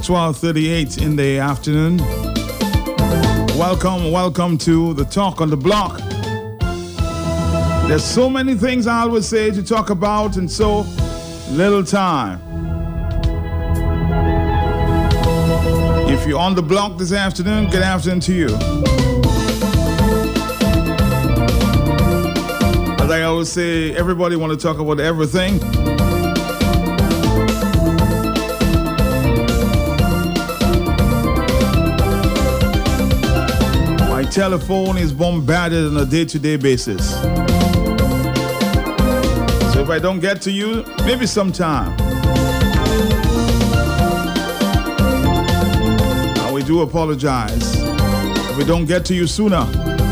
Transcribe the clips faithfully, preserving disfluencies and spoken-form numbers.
twelve thirty-eight in the afternoon. Welcome, welcome to the Talk on the Block. There's so many things I always say to talk about and so little time. If you're on the block this afternoon, good afternoon to you. As I always say, everybody want to talk about everything. My telephone is bombarded on a day-to-day basis. So if I don't get to you, maybe sometime. I we do apologize if we don't get to you sooner.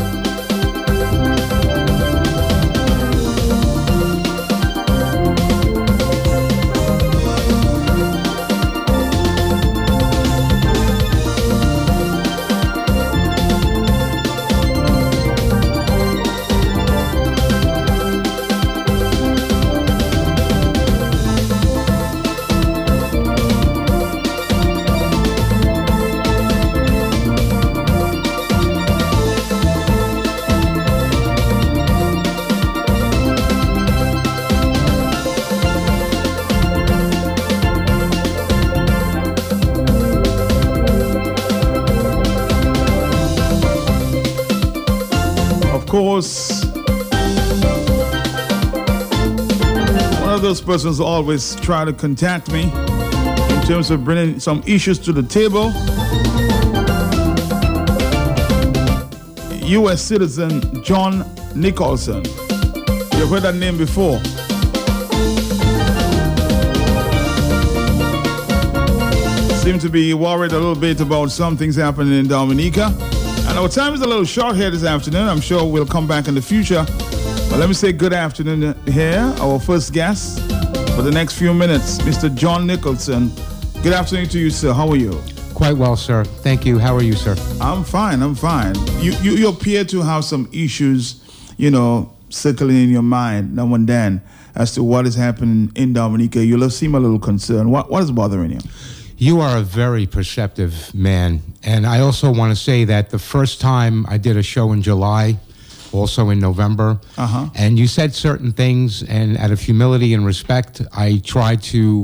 Of course, one of those persons always try to contact me in terms of bringing some issues to the table. U S citizen John Nicholson. You've heard that name before. Seem to be worried a little bit about some things happening in Dominica. And our time is a little short here this afternoon. I'm sure we'll come back in the future. But let me say good afternoon here. Our first guest for the next few minutes, Mister John Nicholson. Good afternoon to you, sir. How are you? Quite well, sir. Thank you. How are you, sir? I'm fine. I'm fine. You, you, you appear to have some issues, you know, circling in your mind now and then as to what is happening in Dominica. You seem a little concerned. What, what is bothering you? You are a very perceptive man. And I also want to say that the first time I did a show in July, also in November, uh-huh. and you said certain things, and out of humility and respect, I tried to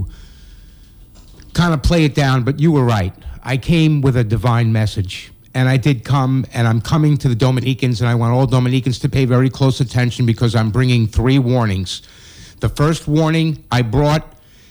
kind of play it down, but you were right. I came with a divine message, and I did come, and I'm coming to the Dominicans, and I want all Dominicans to pay very close attention because I'm bringing three warnings. The first warning I brought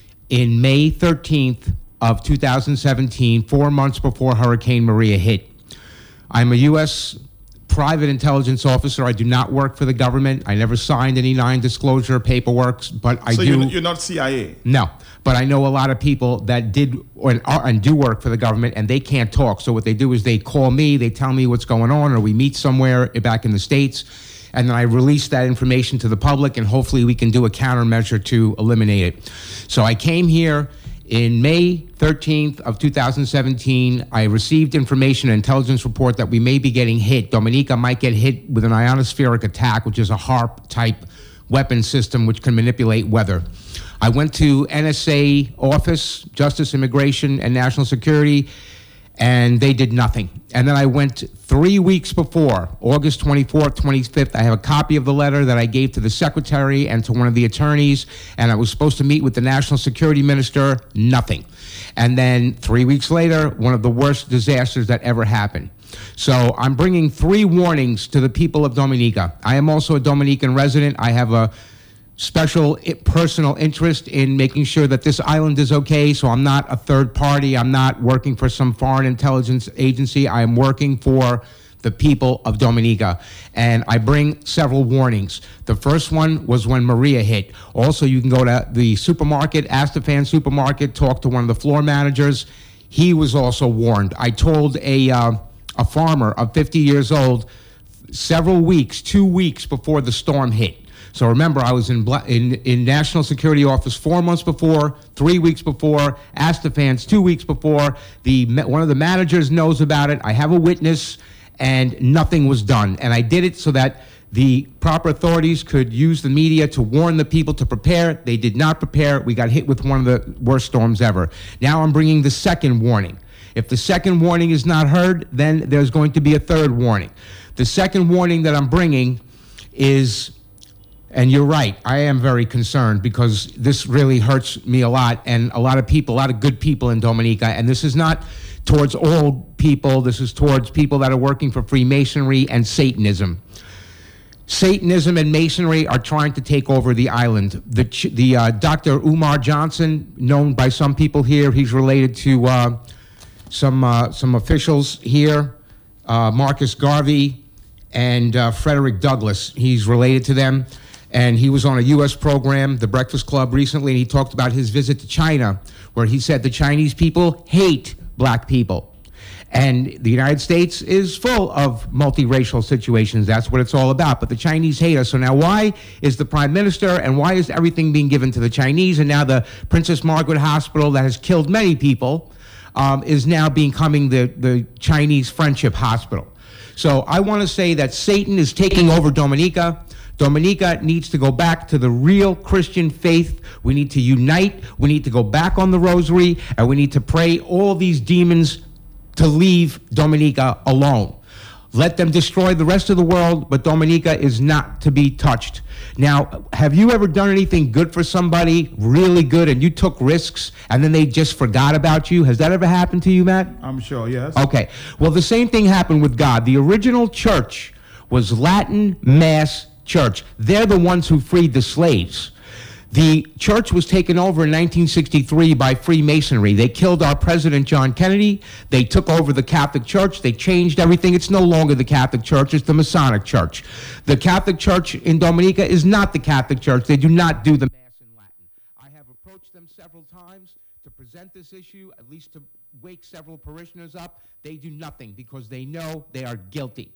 in May thirteenth, of two thousand seventeen, four months before Hurricane Maria hit. I'm a U S private intelligence officer. I do not work for the government. I never signed any non-disclosure paperwork, but I so do. So you're not C I A? No, but I know a lot of people that did or are, and do work for the government, and they can't talk. So what they do is they call me, they tell me what's going on, or we meet somewhere back in the States, and then I release that information to the public, and hopefully we can do a countermeasure to eliminate it. So I came here in May thirteenth of two thousand seventeen, I received information, an intelligence report that we may be getting hit. Dominica might get hit with an ionospheric attack, which is a HARP-type weapon system which can manipulate weather. I went to N S A office, Justice, Immigration, and National Security, and they did nothing. And then I went three weeks before, August twenty-fourth, twenty-fifth. I have a copy of the letter that I gave to the secretary and to one of the attorneys, and I was supposed to meet with the national security minister, nothing. And then three weeks later, one of the worst disasters that ever happened. So I'm bringing three warnings to the people of Dominica. I am also a Dominican resident. I have a special personal interest in making sure that this island is okay, so I'm not a third party. I'm not working for some foreign intelligence agency. I am working for the people of Dominica, and I bring several warnings. The first one was when Maria hit. Also, you can go to the supermarket, Astafan supermarket, talk to one of the floor managers. He was also warned. I told a, uh, a farmer of fifty years old several weeks, two weeks before the storm hit. So remember, I was in, Bla- in in National Security Office four months before, three weeks before, Astafans two weeks before. The one of the managers knows about it. I have a witness, and nothing was done. And I did it so that the proper authorities could use the media to warn the people to prepare. They did not prepare. We got hit with one of the worst storms ever. Now I'm bringing the second warning. If the second warning is not heard, then there's going to be a third warning. The second warning that I'm bringing is, and you're right, I am very concerned because this really hurts me a lot and a lot of people, a lot of good people in Dominica, and this is not towards all people, this is towards people that are working for Freemasonry and Satanism. Satanism and Masonry are trying to take over the island. The, the uh, Doctor Umar Johnson, known by some people here, he's related to uh, some uh, some officials here, uh, Marcus Garvey and uh, Frederick Douglass. He's related to them, and he was on a U S program, The Breakfast Club, recently, and he talked about his visit to China, where he said the Chinese people hate black people. And the United States is full of multiracial situations. That's what it's all about. But the Chinese hate us. So now why is the Prime Minister and why is everything being given to the Chinese? And now the Princess Margaret Hospital that has killed many people um, is now becoming the, the Chinese Friendship Hospital. So I want to say that Satan is taking over Dominica. Dominica needs to go back to the real Christian faith. We need to unite. We need to go back on the rosary. And we need to pray all these demons to leave Dominica alone. Let them destroy the rest of the world, but Dominica is not to be touched. Now, have you ever done anything good for somebody, really good, and you took risks, and then they just forgot about you? Has that ever happened to you, Matt? I'm sure, yes. Okay. Well, the same thing happened with God. The original church was Latin Mass Church. They're the ones who freed the slaves. The church was taken over in nineteen sixty-three by Freemasonry. They killed our president, John Kennedy. They took over the Catholic Church. They changed everything. It's no longer the Catholic Church. It's the Masonic Church. The Catholic Church in Dominica is not the Catholic Church. They do not do the Mass in Latin. I have approached them several times to present this issue, at least to wake several parishioners up. They do nothing because they know they are guilty.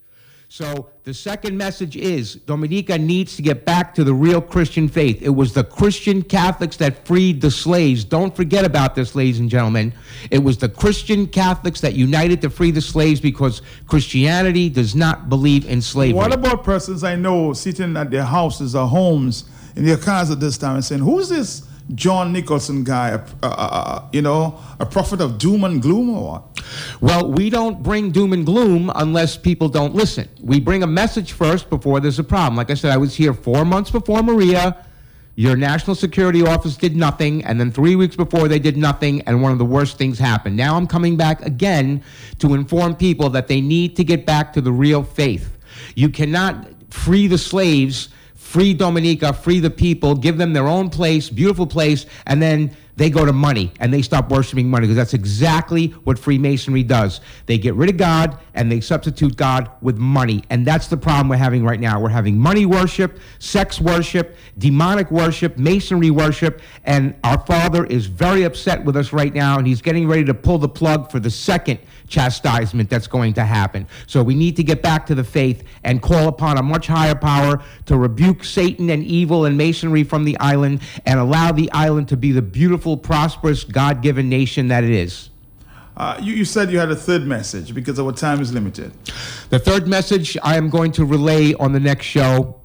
So the second message is Dominica needs to get back to the real Christian faith. It was the Christian Catholics that freed the slaves. Don't forget about this, ladies and gentlemen. It was the Christian Catholics that united to free the slaves because Christianity does not believe in slavery. What about persons I know sitting at their houses or homes in their cars at this time and saying, who's this John Nicholson guy, uh, uh, you know, a prophet of doom and gloom or what? Well, we don't bring doom and gloom unless people don't listen. We bring a message first before there's a problem. Like I said, I was here four months before Maria. Your National Security Office did nothing, and then three weeks before they did nothing, and one of the worst things happened. Now I'm coming back again to inform people that they need to get back to the real faith. You cannot free the slaves, free Dominica, free the people, give them their own place, beautiful place, and then they go to money and they stop worshiping money, because that's exactly what Freemasonry does. They get rid of God and they substitute God with money. And that's the problem we're having right now. We're having money worship, sex worship, demonic worship, Masonry worship, and our Father is very upset with us right now, and he's getting ready to pull the plug for the second chastisement that's going to happen. So we need to get back to the faith and call upon a much higher power to rebuke Satan and evil and Masonry from the island and allow the island to be the beautiful, prosperous, God-given nation that it is. Uh, you, you said you had a third message because our time is limited. The third message I am going to relay on the next show.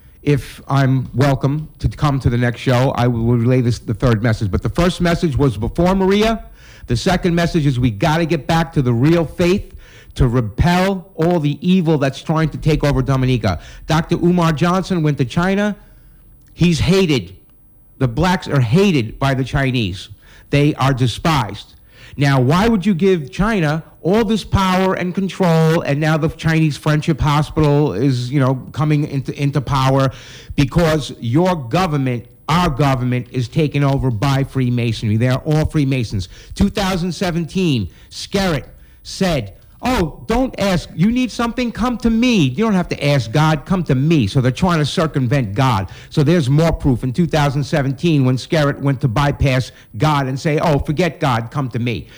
If I'm welcome to come to the next show, I will relay this, the third message. But the first message was before Maria. The second message is we got to get back to the real faith to repel all the evil that's trying to take over Dominica. Doctor Umar Johnson went to China. He's hated. The blacks are hated by the Chinese. They are despised. Now, why would you give China all this power and control, and now the Chinese Friendship Hospital is, you know, coming into, into power? Because your government, our government, is taken over by Freemasonry. They are all Freemasons. two thousand seventeen, Skerritt said, oh, don't ask, you need something, come to me. You don't have to ask God, come to me. So they're trying to circumvent God. So there's more proof in two thousand seventeen when Skerritt went to bypass God and say, oh, forget God, come to me.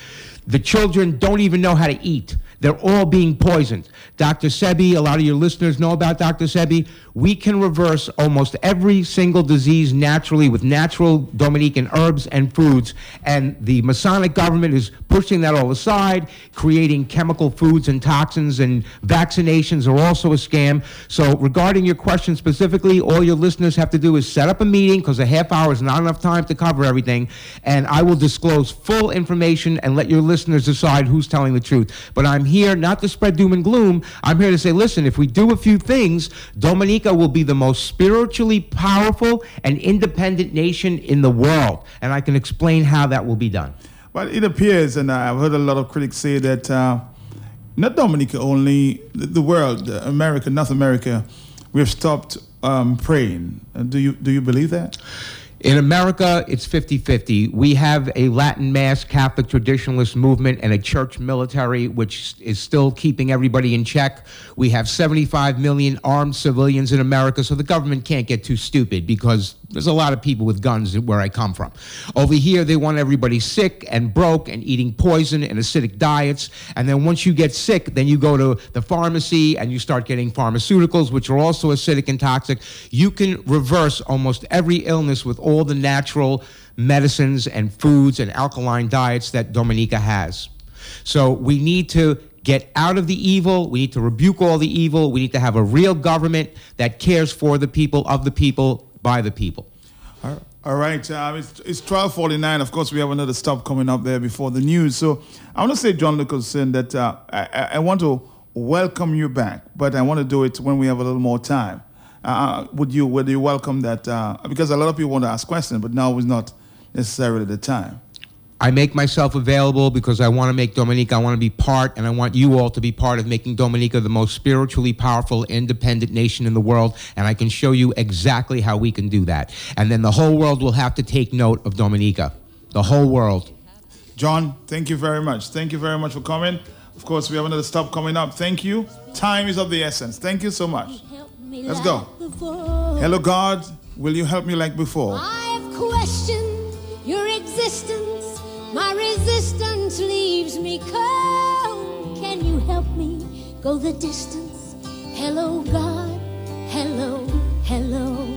The children don't even know how to eat. They're all being poisoned. Doctor Sebi, a lot of your listeners know about Doctor Sebi. We can reverse almost every single disease naturally with natural Dominican herbs and foods. And the Masonic government is pushing that all aside, creating chemical foods and toxins, and vaccinations are also a scam. So regarding your question specifically, all your listeners have to do is set up a meeting, because a half hour is not enough time to cover everything. And I will disclose full information and let your listeners decide who's telling the truth. But I'm here not to spread doom and gloom. I'm here to say, listen, if we do a few things, Dominica will be the most spiritually powerful and independent nation in the world. And I can explain how that will be done. Well, it appears, and I've heard a lot of critics say that uh, not Dominica only, the, the world, America, North America, we have stopped um, praying. Uh, do you do you believe that? In America, it's fifty-fifty. We have a Latin Mass Catholic traditionalist movement and a church military, which is still keeping everybody in check. We have seventy-five million armed civilians in America, so the government can't get too stupid, because there's a lot of people with guns where I come from. Over here, they want everybody sick and broke and eating poison and acidic diets. And then once you get sick, then you go to the pharmacy and you start getting pharmaceuticals, which are also acidic and toxic. You can reverse almost every illness with all the natural medicines and foods and alkaline diets that Dominica has. So we need to get out of the evil. We need to rebuke all the evil. We need to have a real government that cares for the people, of the people, by the people. All right, uh, it's, it's twelve forty-nine. Of course, we have another stop coming up there before the news. So I want to say, John Nicholson, that uh, I, I want to welcome you back, but I want to do it when we have a little more time. Uh, would you would you welcome that? Uh, because a lot of people want to ask questions, but now is not necessarily the time. I make myself available because I want to make Dominica, I want to be part, and I want you all to be part of making Dominica the most spiritually powerful, independent nation in the world, and I can show you exactly how we can do that. And then the whole world will have to take note of Dominica, the whole world. John, thank you very much. Thank you very much for coming. Of course, we have another stop coming up. Thank you. Time is of the essence. Thank you so much. Let's go. Hello, God. Will you help me like before? I have questioned your existence. My resistance leaves me cold. Can you help me go the distance? Hello, God. Hello, hello.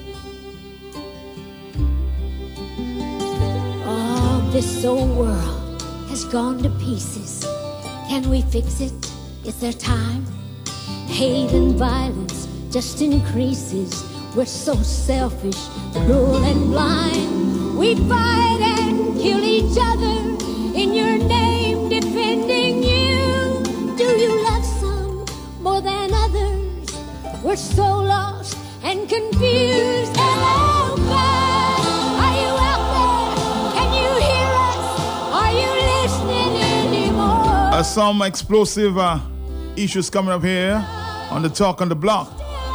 Oh, this old world has gone to pieces. Can we fix it? Is there time? Hate and violence just increases. We're so selfish, cruel and blind. We fight and kill each other in your name, defending you. Do you love some more than others? We're so lost and confused. Hello, God, are you out there? Can you hear us? Are you listening anymore? Uh, some explosive uh, issues coming up here on the Talk on the Block.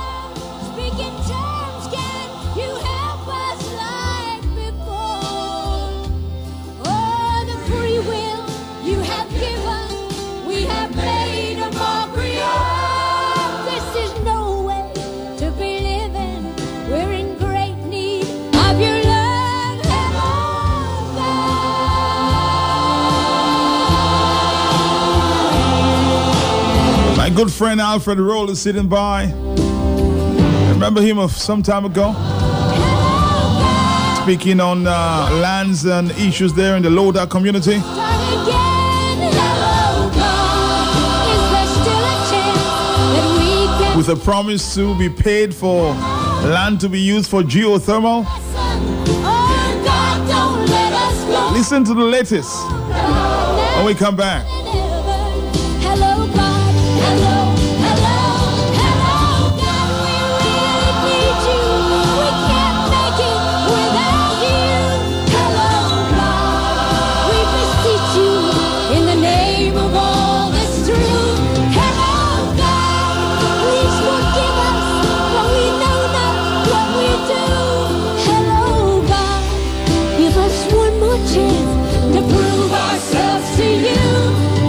My good friend Alfred Roll is sitting by. Remember him of some time ago? Speaking on uh, lands and issues there in the Loda community. With a promise to be paid for land to be used for geothermal. Listen to the latest when we come back. To prove ourselves to you.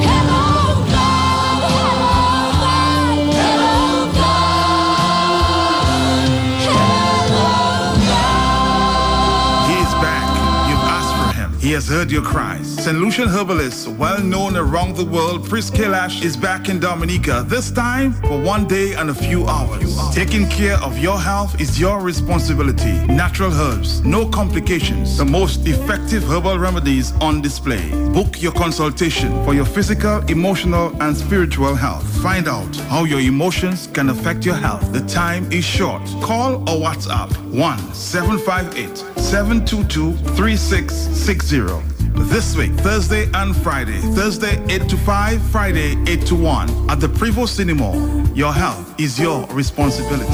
heard your cries. Saint Lucian herbalist, well known around the world, Pris Kailash is back in Dominica, this time for one day and a few hours. Taking care of your health is your responsibility. Natural herbs, no complications, the most effective herbal remedies on display. Book your consultation for your physical, emotional, and spiritual health. Find out how your emotions can affect your health. The time is short. Call or WhatsApp one seven five eight, seven two two, three six six zero. This week, Thursday and Friday. Thursday eight to five, Friday eight to one at the Prevo Cinema. Your health is your responsibility.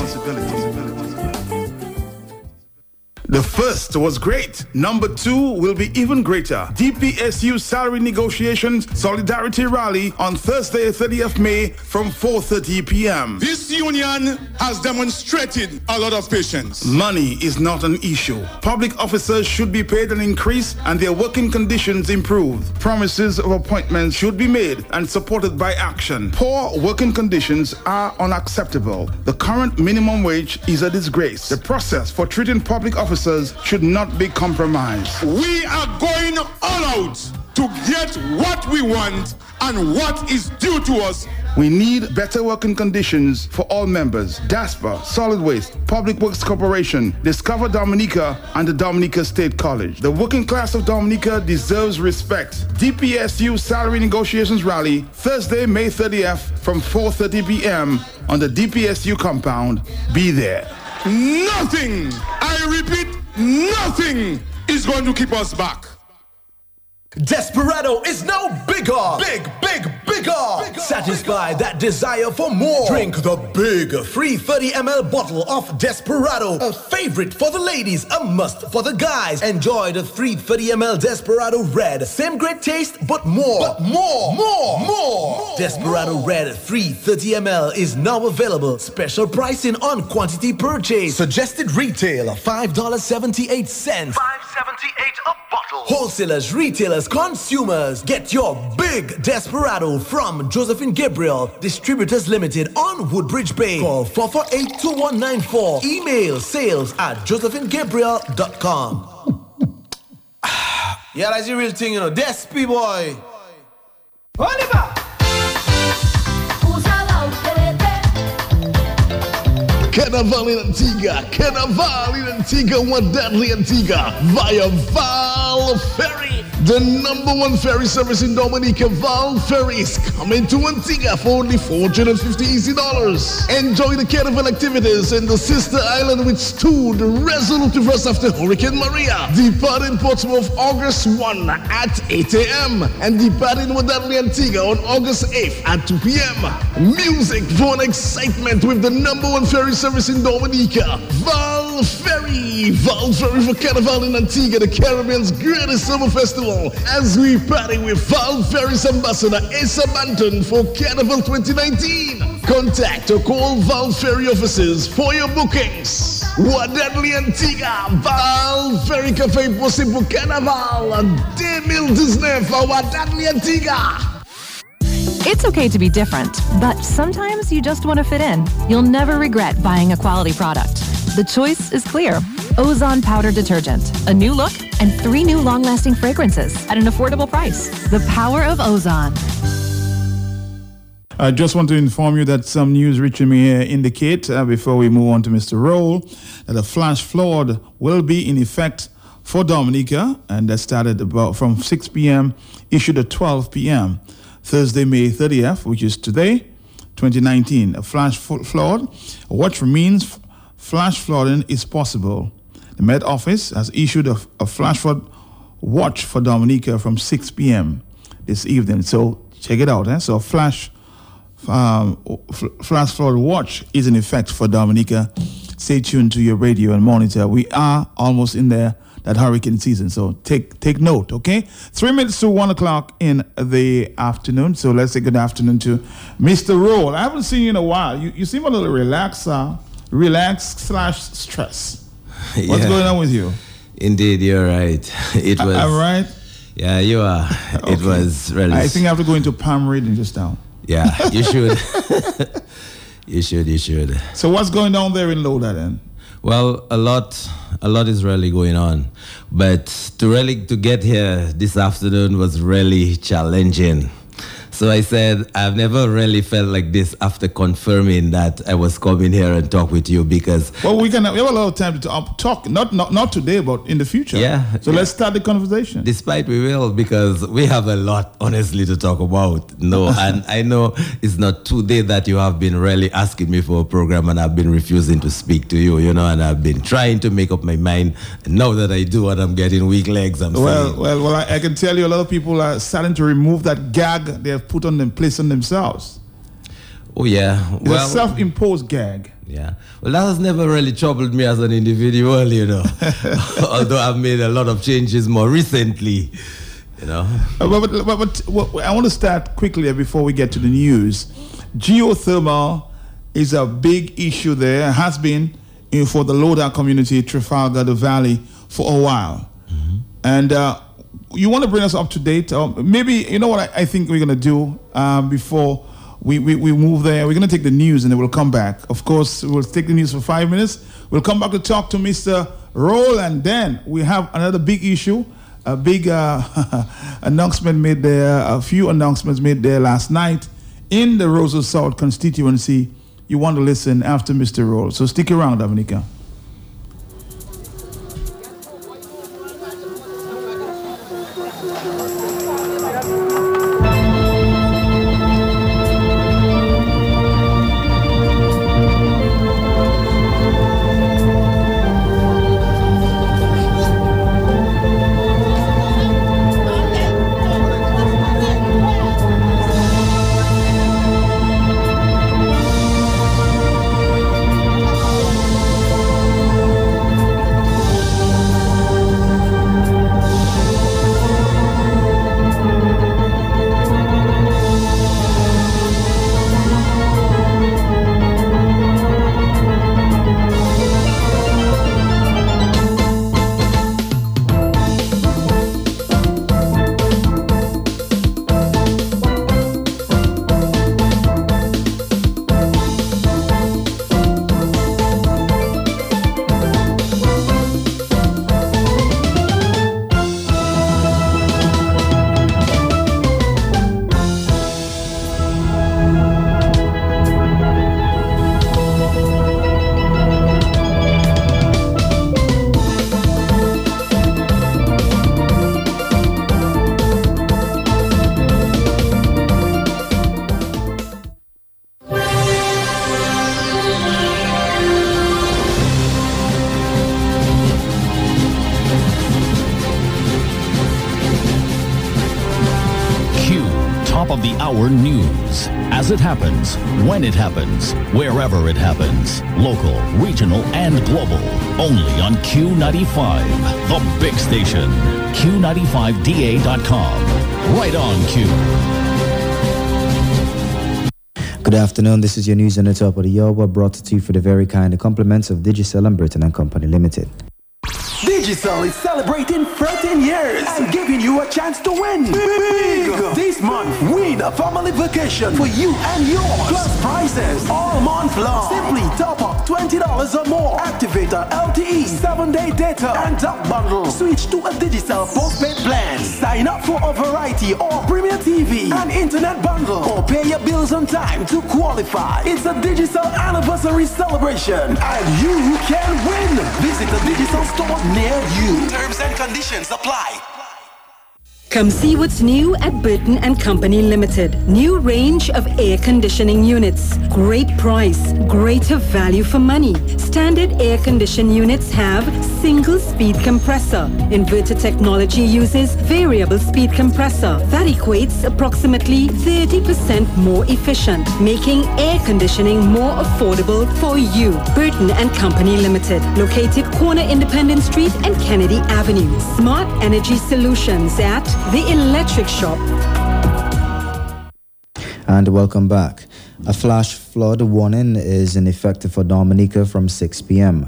The first was great. Number two will be even greater. D P S U Salary Negotiations Solidarity Rally on Thursday, thirtieth of May from four thirty p.m. This union has demonstrated a lot of patience. Money is not an issue. Public officers should be paid an increase and their working conditions improved. Promises of appointments should be made and supported by action. Poor working conditions are unacceptable. The current minimum wage is a disgrace. The process for treating public officers should not be compromised. We are going all out to get what we want and what is due to us. We need better working conditions for all members. DASPA, Solid Waste, Public Works Corporation, Discover Dominica, and the Dominica State College. The working class of Dominica deserves respect. D P S U Salary Negotiations Rally, Thursday, May thirtieth from four thirty p.m. on the D P S U compound. Be there. Nothing, I repeat, nothing is going to keep us back. Desperado is now bigger. Big, big, bigger. bigger Satisfy bigger. That desire for more. Drink the big three hundred thirty milliliter bottle of Desperado. A favorite for the ladies, a must for the guys. Enjoy the three hundred thirty milliliter Desperado Red. Same great taste, but more. But more. More. More. more Desperado more. Red three hundred thirty milliliter is now available. Special pricing on quantity purchase. Suggested retail five dollars and seventy-eight cents. five dollars and seventy-eight cents a bottle. Wholesalers, retailers, consumers, get your big Desperado from Josephine Gabriel, Distributors Limited on Woodbridge Bay. Call four four eight, two one nine four. Email sales at josephine gabriel dot com. Yeah, that's the real thing, you know. Despi boy. Oliver! Carnaval in Antigua, Carnaval in Antigua, one deadly Antigua via Val Ferry. The number one ferry service in Dominica, Val Ferry, is coming to Antigua for only four hundred fifty easy dollars. Enjoy the carnival activities in the sister island which stood resolute to us after Hurricane Maria. Departing Portsmouth August first at eight a.m. and departing one deadly Antigua on August eighth at two p.m. Music, fun, excitement with the number one ferry service in Dominica, Val Ferry. Val Ferry for Carnival in Antigua, the Caribbean's greatest summer festival, as we party with Val Ferry's ambassador Asa Banton for Carnival twenty nineteen. Contact or call Val Ferry offices for your bookings. What deadly Antigua, Val Ferry Cafe possible Carnival, deux mille dix-neuf for What deadly Antigua. It's okay to be different, but sometimes you just want to fit in. You'll never regret buying a quality product. The choice is clear. Ozone Powder Detergent. A new look and three new long-lasting fragrances at an affordable price. The power of Ozone. I just want to inform you that some news reaching me here indicate, uh, before we move on to Mister Roll, that a flash flood will be in effect for Dominica, and that started about from six p.m., issued at twelve p.m. Thursday, May thirtieth, which is today, twenty nineteen. A flash flood, what means flash flooding is possible. The Met Office has issued a, a flash flood watch for Dominica from six p.m. this evening. So check it out. Eh? So flash um, f- flash flood watch is in effect for Dominica. Stay tuned to your radio and monitor. We are almost in there, that hurricane season. So take take note, okay? Three minutes to one o'clock in the afternoon. So let's say good afternoon to Mister Roll. I haven't seen you in a while. You you seem a little relaxed, uh, relaxed slash stress. What's yeah. going on with you? Indeed, you're right. It was. I'm right. Yeah, you are. Okay. It was really. I think I have to go into palm reading just now. Yeah, you should. you should. You should. So what's going on there in Loda then? Well, a lot, a lot is really going on, but to really to get here this afternoon was really challenging. So I said, I've never really felt like this after confirming that I was coming here and talk with you because... Well, we can we have a lot of time to talk, talk not, not not today, but in the future. Yeah. So yeah. let's start the conversation. Despite we will, because we have a lot, honestly, to talk about. No, and I know it's not today that you have been really asking me for a program and I've been refusing to speak to you, you know, and I've been trying to make up my mind. And now that I do and I'm getting weak legs, I'm well, saying... Well, well, I, I can tell you a lot of people are starting to remove that gag they have put on them, place on themselves. Oh, yeah. It's well, a self-imposed gag. Yeah. Well, that has never really troubled me as an individual, you know. Although I've made a lot of changes more recently, you know. Uh, but, but, but, but I want to start quickly before we get to the news. Geothermal is a big issue there, has been you know, for the Loda community, Trafalgar, the Valley, for a while. Mm-hmm. And uh, you want to bring us up to date? Uh, maybe, you know what I, I think we're going to do uh, before we, we, we move there? We're going to take the news and then we'll come back. Of course, we'll take the news for five minutes. We'll come back to talk to Mister Roll, and then we have another big issue, a big uh, announcement made there, a few announcements made there last night in the Roseau South constituency. You want to listen after Mister Roll. So stick around, Dominica. News. As it happens, when it happens, wherever it happens. Local, regional, and global. Only on Q ninety-five, the big station. Q ninety-five D A dot com. Right on Q. Good afternoon. This is your news on the top of the hour, brought to you for the very kind compliments of Digicel and Burton and Company Limited. Digicel is celebrating thirteen years and giving you a chance to win big. This month, win a family vacation for you and yours. Plus prizes all month long. Simply top up twenty dollars or more. Activate our L T E seven day data and talk bundle. Switch to a Digicel postpaid plan. Sign up for a variety or Premier T V and internet bundle, or pay your bills on time to qualify. It's a Digicel anniversary celebration and you can win. Visit the Digicel store near you. Terms and conditions apply. Come see what's new at Burton and Company Limited. New range of air conditioning units. Great price, greater value for money. Standard air conditioning units have single speed compressor. Inverter technology uses variable speed compressor. That equates approximately thirty percent more efficient, making air conditioning more affordable for you. Burton and Company Limited, located corner Independence Street and Kennedy Avenue. Smart energy solutions at The Electric Shop. And welcome back. A flash flood warning is in effect for Dominica from six p.m.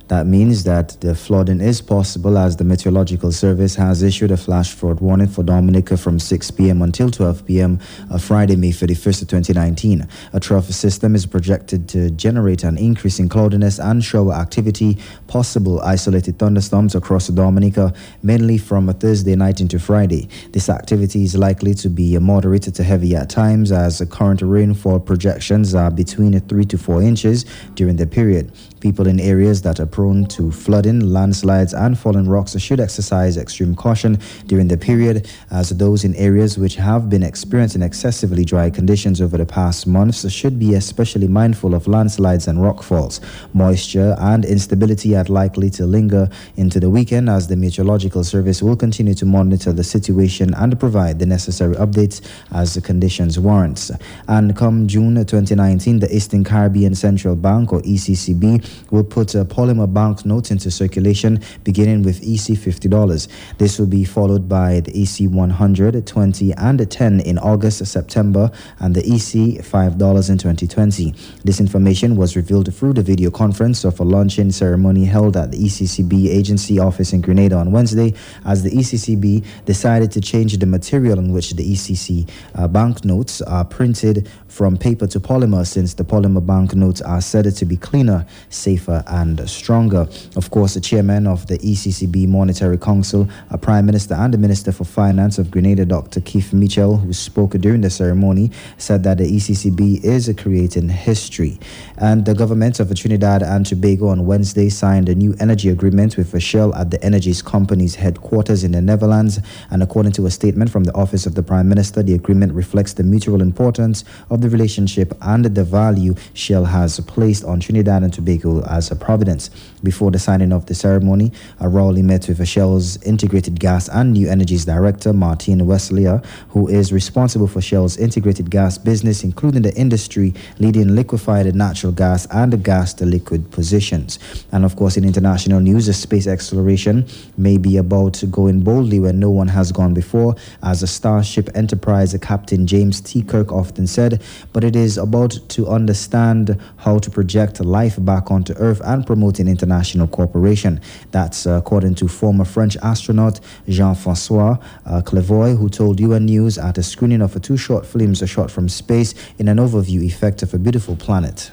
That means that the flooding is possible, as the Meteorological Service has issued a flash flood warning for Dominica from six p.m. until twelve p.m. Uh, Friday, May thirty-first, twenty nineteen. A trough system is projected to generate an increase in cloudiness and shower activity, possible isolated thunderstorms across Dominica, mainly from a Thursday night into Friday. This activity is likely to be moderate to heavy at times, as the current rainfall projections are between three to four inches during the period. People in areas that are prone to flooding, landslides, and fallen rocks should exercise extreme caution during the period, as those in areas which have been experiencing excessively dry conditions over the past months should be especially mindful of landslides and rockfalls. Moisture and instability are likely to linger into the weekend, as the Meteorological Service will continue to monitor the situation and provide the necessary updates as the conditions warrants. And come June twenty nineteen, the Eastern Caribbean Central Bank, or E C C B, will put a polymer banknote into circulation, beginning with E C fifty dollars. This will be followed by the E C one hundred, twenty, and ten in August, September, and the E C five dollars in twenty twenty. This information was revealed through the video conference of a launching ceremony held at the E C C B agency office in Grenada on Wednesday, as the E C C B decided to change the material on which the E C C uh, banknotes are printed from paper to polymer, since the polymer banknotes are said to be cleaner, safer, and stronger. Of course, the chairman of the E C C B Monetary Council, a Prime Minister and the Minister for Finance of Grenada, Doctor Keith Mitchell, who spoke during the ceremony, said that the E C C B is creating history. And the government of Trinidad and Tobago on Wednesday signed a new energy agreement with Shell at the Energies company's headquarters in the Netherlands. And according to a statement from the Office of the Prime Minister, the agreement reflects the mutual importance of the relationship and the value Shell has placed on Trinidad and Tobago as a providence. Before the signing of the ceremony, Rowley met with Shell's Integrated Gas and New Energies Director, Martin Westleyer, who is responsible for Shell's integrated gas business, including the industry leading liquefied natural gas and the gas to liquid positions. And of course, in international news, the space exploration may be about to go in boldly where no one has gone before, as a Starship Enterprise Captain James T. Kirk often said, but it is about to understand how to project life back onto Earth and promoting international cooperation. That's uh, according to former French astronaut Jean-Francois uh, Clairvoy, who told U N News at a screening of a two short films a shot from space in an overview effect of a beautiful planet.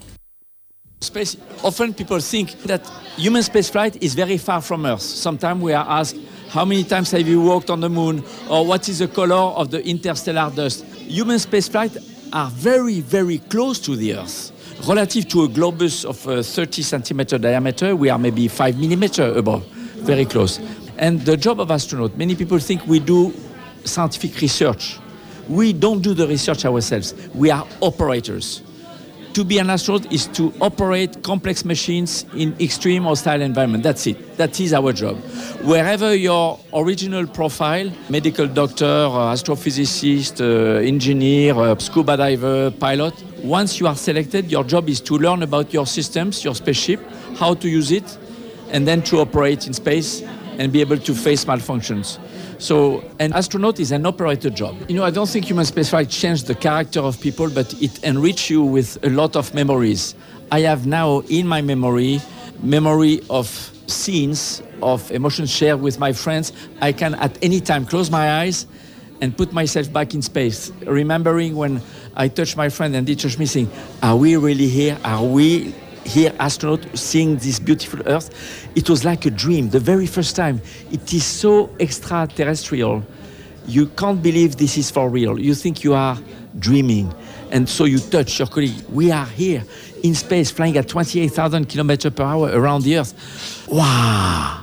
Space, often people think that human spaceflight is very far from Earth. Sometimes we are asked, how many times have you walked on the moon? Or what is the color of the interstellar dust? Human spaceflight are very, very close to the Earth. Relative to a globus of uh, thirty centimeter diameter, we are maybe five millimeter above, very close. And the job of astronaut, many people think we do scientific research. We don't do the research ourselves. We are operators. To be an astronaut is to operate complex machines in extreme hostile environment. That's it. That is our job. Wherever your original profile, medical doctor, uh, astrophysicist, uh, engineer, uh, scuba diver, pilot, once you are selected, your job is to learn about your systems, your spaceship, how to use it, and then to operate in space and be able to face malfunctions. So an astronaut is an operator job. You know, I don't think human spaceflight changed the character of people, but it enriched you with a lot of memories. I have now in my memory, memory of scenes, of emotions shared with my friends. I can at any time close my eyes and put myself back in space, remembering when I touched my friend and he touched me, saying, are we really here? Are we here, astronaut, seeing this beautiful Earth? It was like a dream, the very first time. It is so extraterrestrial. You can't believe this is for real. You think you are dreaming. And so you touch your colleague. We are here in space, flying at twenty-eight thousand kilometers per hour around the Earth. Wow!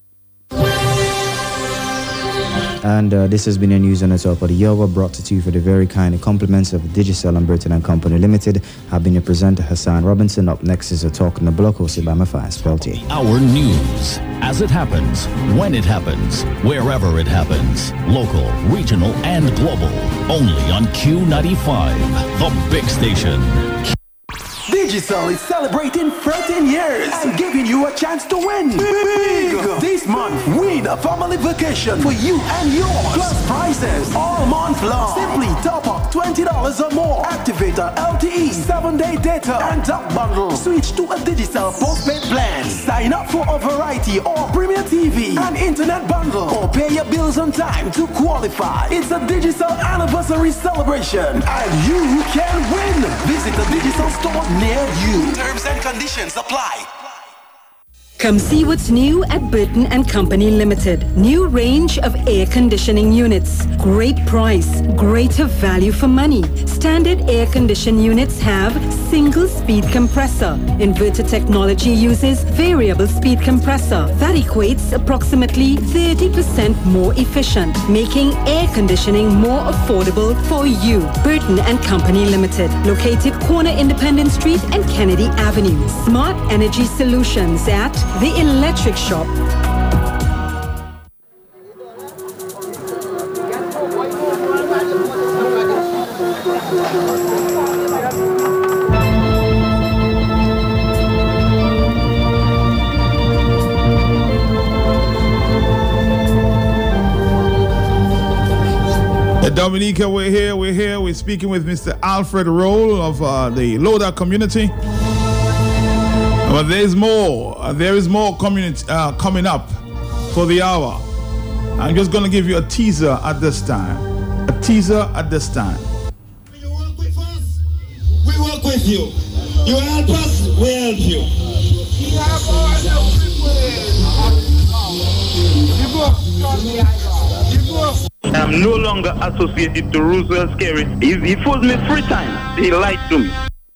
And uh, this has been a news on the top of the hour, brought to you for the very kind compliments of Digicel and Burton and Company Limited. I've been your presenter, Hassan Robinson. Up next is a talk in the block hosted by Matthias Peltier. Our news, as it happens, when it happens, wherever it happens, local, regional, and global. Only on Q ninety-five, the big station. Digicel is celebrating thirteen years and giving you a chance to win big. This month, win a family vacation for you and yours. Plus prizes all month long. Simply top up twenty dollars or more. Activate a L T E seven-day data and talk bundle. Switch to a Digicel postpaid plan. Sign up for a variety or premium T V and internet bundle, or pay your bills on time to qualify. It's a Digicel anniversary celebration, and you can win. Visit the Digicel store near you. Terms and conditions apply. Come see what's new at Burton and Company Limited. New range of air conditioning units. Great price, greater value for money. Standard air conditioning units have single speed compressor. Inverter technology uses variable speed compressor. That equates approximately thirty percent more efficient, making air conditioning more affordable for you. Burton and Company Limited, located corner Independence Street and Kennedy Avenue. Smart Energy Solutions at The Electric Shop. Dominica, we're here, we're here, we're speaking with Mister Alfred Roll of uh, the Loda community. But there's more, uh, there is more community, uh, coming up for the hour. I'm just going to give you a teaser at this time. A teaser at this time. You work with us, we work with you. You help us, we help you. I'm no longer associated to Roosevelt Scary. He, he fools me three times. He lied to me.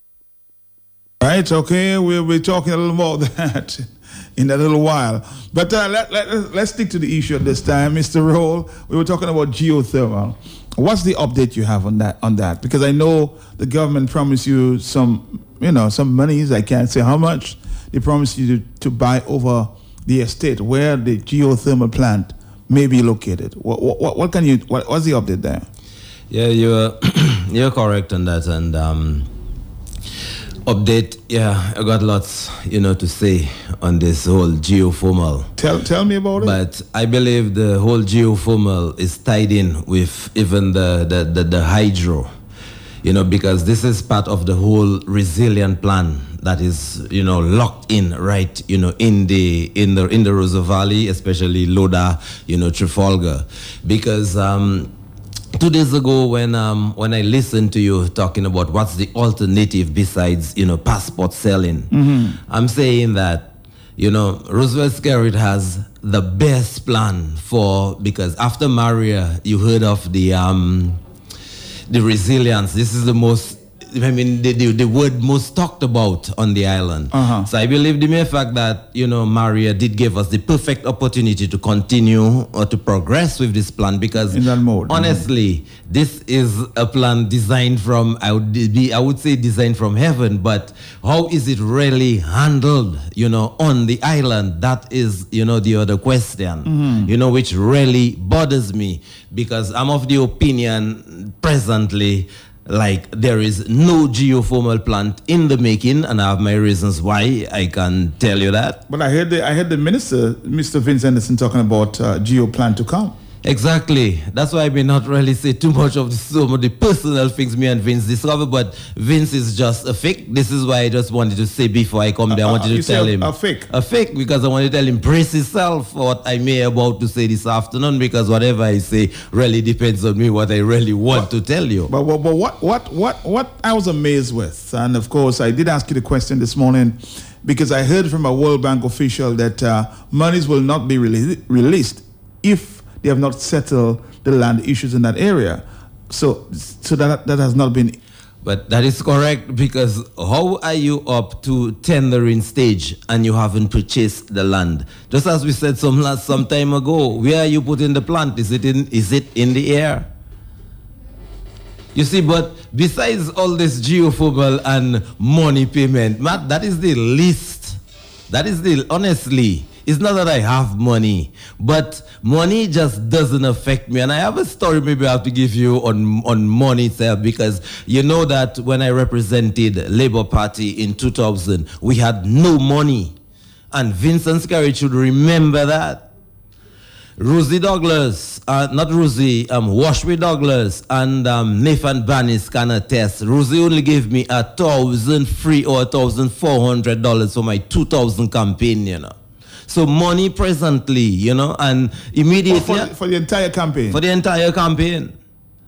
Right, okay, we'll be talking a little more of that in a little while. But uh, let, let, let's stick to the issue at this time. Mister Roll, we were talking about geothermal. What's the update you have on that? On that? Because I know the government promised you some, you know, some monies. I can't say how much. They promised you to, to buy over the estate where the geothermal plant may be located. What, what, what can you? What, what's the update there? Yeah, you're you're correct on that. And um, update, yeah, I got lots, you know, to say on this whole geothermal. Tell tell me about it. But I believe the whole geothermal is tied in with even the the, the, the hydro, you know, because this is part of the whole resilient plan that is, you know, locked in right, you know, in the in the in the Rosa Valley, especially Loda, you know, Trafalgar, because um, two days ago when um, when I listened to you talking about what's the alternative besides, you know, passport selling, mm-hmm. I'm saying that, you know, Roosevelt Skerrit has the best plan for, because after Maria, you heard of the um, the resilience. This is the most, I mean, the, the, the word most talked about on the island. Uh-huh. So I believe the mere fact that, you know, Maria did give us the perfect opportunity to continue or to progress with this plan, because in that mode, honestly, mm-hmm. this is a plan designed from, I would be, I would say designed from heaven, but how is it really handled, you know, on the island? That is, you know, the other question, mm-hmm. you know, which really bothers me, because I'm of the opinion presently, like, there is no geothermal plant in the making, and I have my reasons why. I can tell you that. But I heard the I heard the minister, Mister Vince Anderson, talking about uh, geo plant to come. Exactly. That's why I may not really say too much of the, some of the personal things me and Vince discovered, but Vince is just a fake. This is why I just wanted to say before I come there, I wanted uh, to tell him. A fake? A fake, because I wanted to tell him brace himself for what I may about to say this afternoon, because whatever I say really depends on me, what I really want but, to tell you. But, but, but what, what, what, what I was amazed with, and of course I did ask you the question this morning, because I heard from a World Bank official that uh, monies will not be rele- released if they have not settled the land issues in that area. So so that that has not been. But that is correct, because how are you up to tendering stage and you haven't purchased the land? Just as we said some last some time ago, where are you putting the plant? Is it in is it in the air? You see, but besides all this geothermal and money payment, Matt, that is the least. That is the honestly. It's not that I have money, but money just doesn't affect me. And I have a story maybe I have to give you on, on money itself, because you know that when I represented Labour Party in two thousand, we had no money. And Vincent Scarry should remember that. Rosie Douglas, uh, not Rosie, um, Washby Douglas and um, Nathan Bannis can attest. Rosie only gave me a thousand free or a thousand four hundred dollars for my two thousand campaign, you know. So money presently, you know, and immediately for, for, for the entire campaign. For the entire campaign.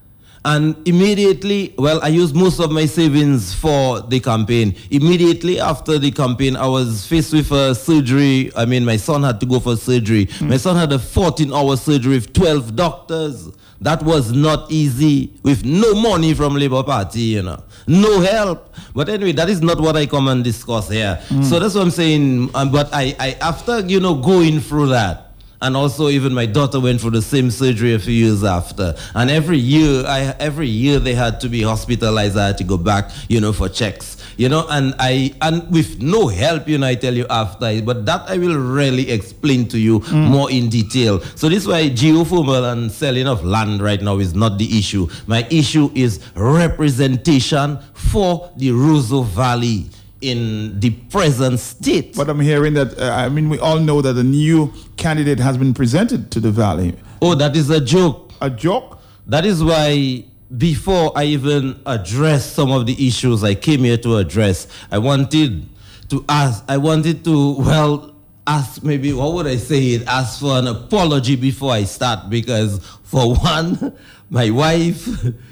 And immediately, well, I used most of my savings for the campaign. Immediately after the campaign, I was faced with a surgery. I mean, my son had to go for surgery. Mm. My son had a fourteen hour surgery with twelve doctors. That was not easy, with no money from Labour Party, you know. No help. But anyway, that is not what I come and discuss here. Mm. So that's what I'm saying. Um, but I, I, after, you know, going through that, and also even my daughter went through the same surgery a few years after. And every year, I, every year they had to be hospitalized. I had to go back, you know, for checks. You know, and I, and with no help, you know, I tell you after, but that I will really explain to you mm. more in detail. So this is why geothermal and selling of land right now is not the issue. My issue is representation for the Roseau Valley in the present state. But I'm hearing that, uh, I mean, we all know that a new candidate has been presented to the Valley. Oh, that is a joke. A joke? That is why before I even address some of the issues I came here to address, I wanted to ask, I wanted to, well, ask maybe, what would I say it, ask for an apology before I start, because for one, my wife,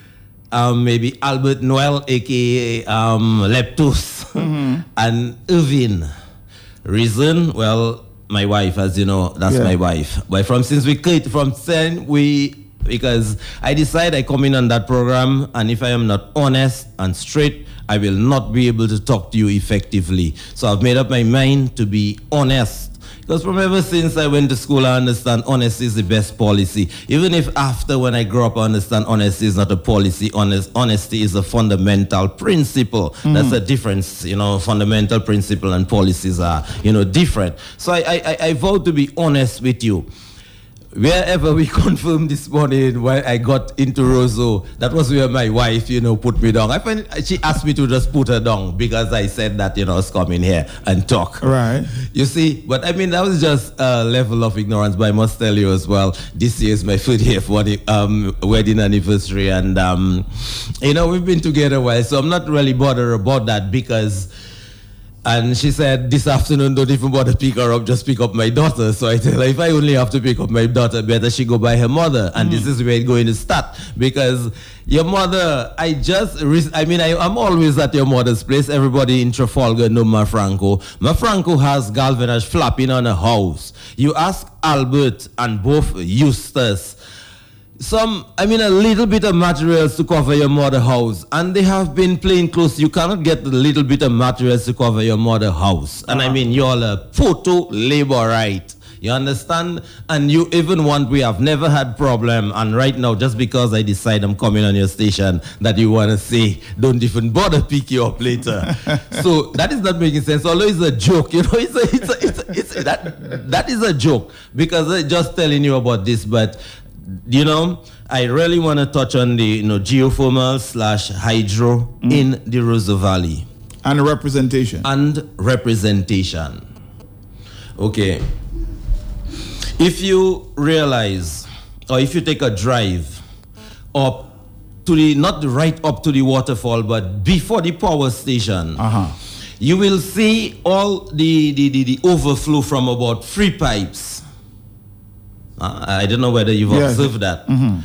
Um, maybe Albert Noel, a k a. Um, Leptus, mm-hmm. and Irvin. Reason, well, my wife, as you know, that's yeah. my wife. But from since we quit, from then we, because I decide I come in on that program, and if I am not honest and straight, I will not be able to talk to you effectively. So I've made up my mind to be honest. Because from ever since I went to school, I understand honesty is the best policy. Even if after when I grow up, I understand honesty is not a policy. Honest, honesty is a fundamental principle. Mm. That's a difference, you know, fundamental principle and policies are, you know, different. So I, I, I vow to be honest with you. Wherever we confirmed this morning when I got into Roseau, that was where my wife, you know, put me down. I find she asked me to just put her down because I said that, you know, I was coming here and talk. Right. You see, but I mean, that was just a level of ignorance, but I must tell you as well, this year is my thirtieth um, wedding anniversary, and, um, you know, we've been together a while, so I'm not really bothered about that because... And she said, this afternoon, don't even bother pick her up, just pick up my daughter. So I tell her, if I only have to pick up my daughter, better she go by her mother. And mm. this is where it's going to start. Because your mother, I just, I mean, I, I'm always at your mother's place. Everybody in Trafalgar know Mafranco. Mafranco has galvanized flapping on a house. You ask Albert and both Eustace, some, I mean, a little bit of materials to cover your mother house, and they have been playing close. You cannot get the little bit of materials to cover your mother house. And uh-huh. I mean, you're a photo laborite. You understand? And you even want, we have never had problem, and right now, just because I decide I'm coming on your station, that you want to say, don't even bother pick you up later. So that is not making sense. Although it's a joke, you know, it's a, it's a, it's a, it's a, that, that is a joke, because I'm just telling you about this, but you know, I really want to touch on the, you know, geothermal slash hydro mm. in the Roseau Valley. And representation. And representation. Okay. If you realize, or if you take a drive up to the, not right up to the waterfall, but before the power station, uh-huh. you will see all the, the, the, the overflow from about three pipes. Uh, I don't know whether you've yes. observed that. Mm-hmm.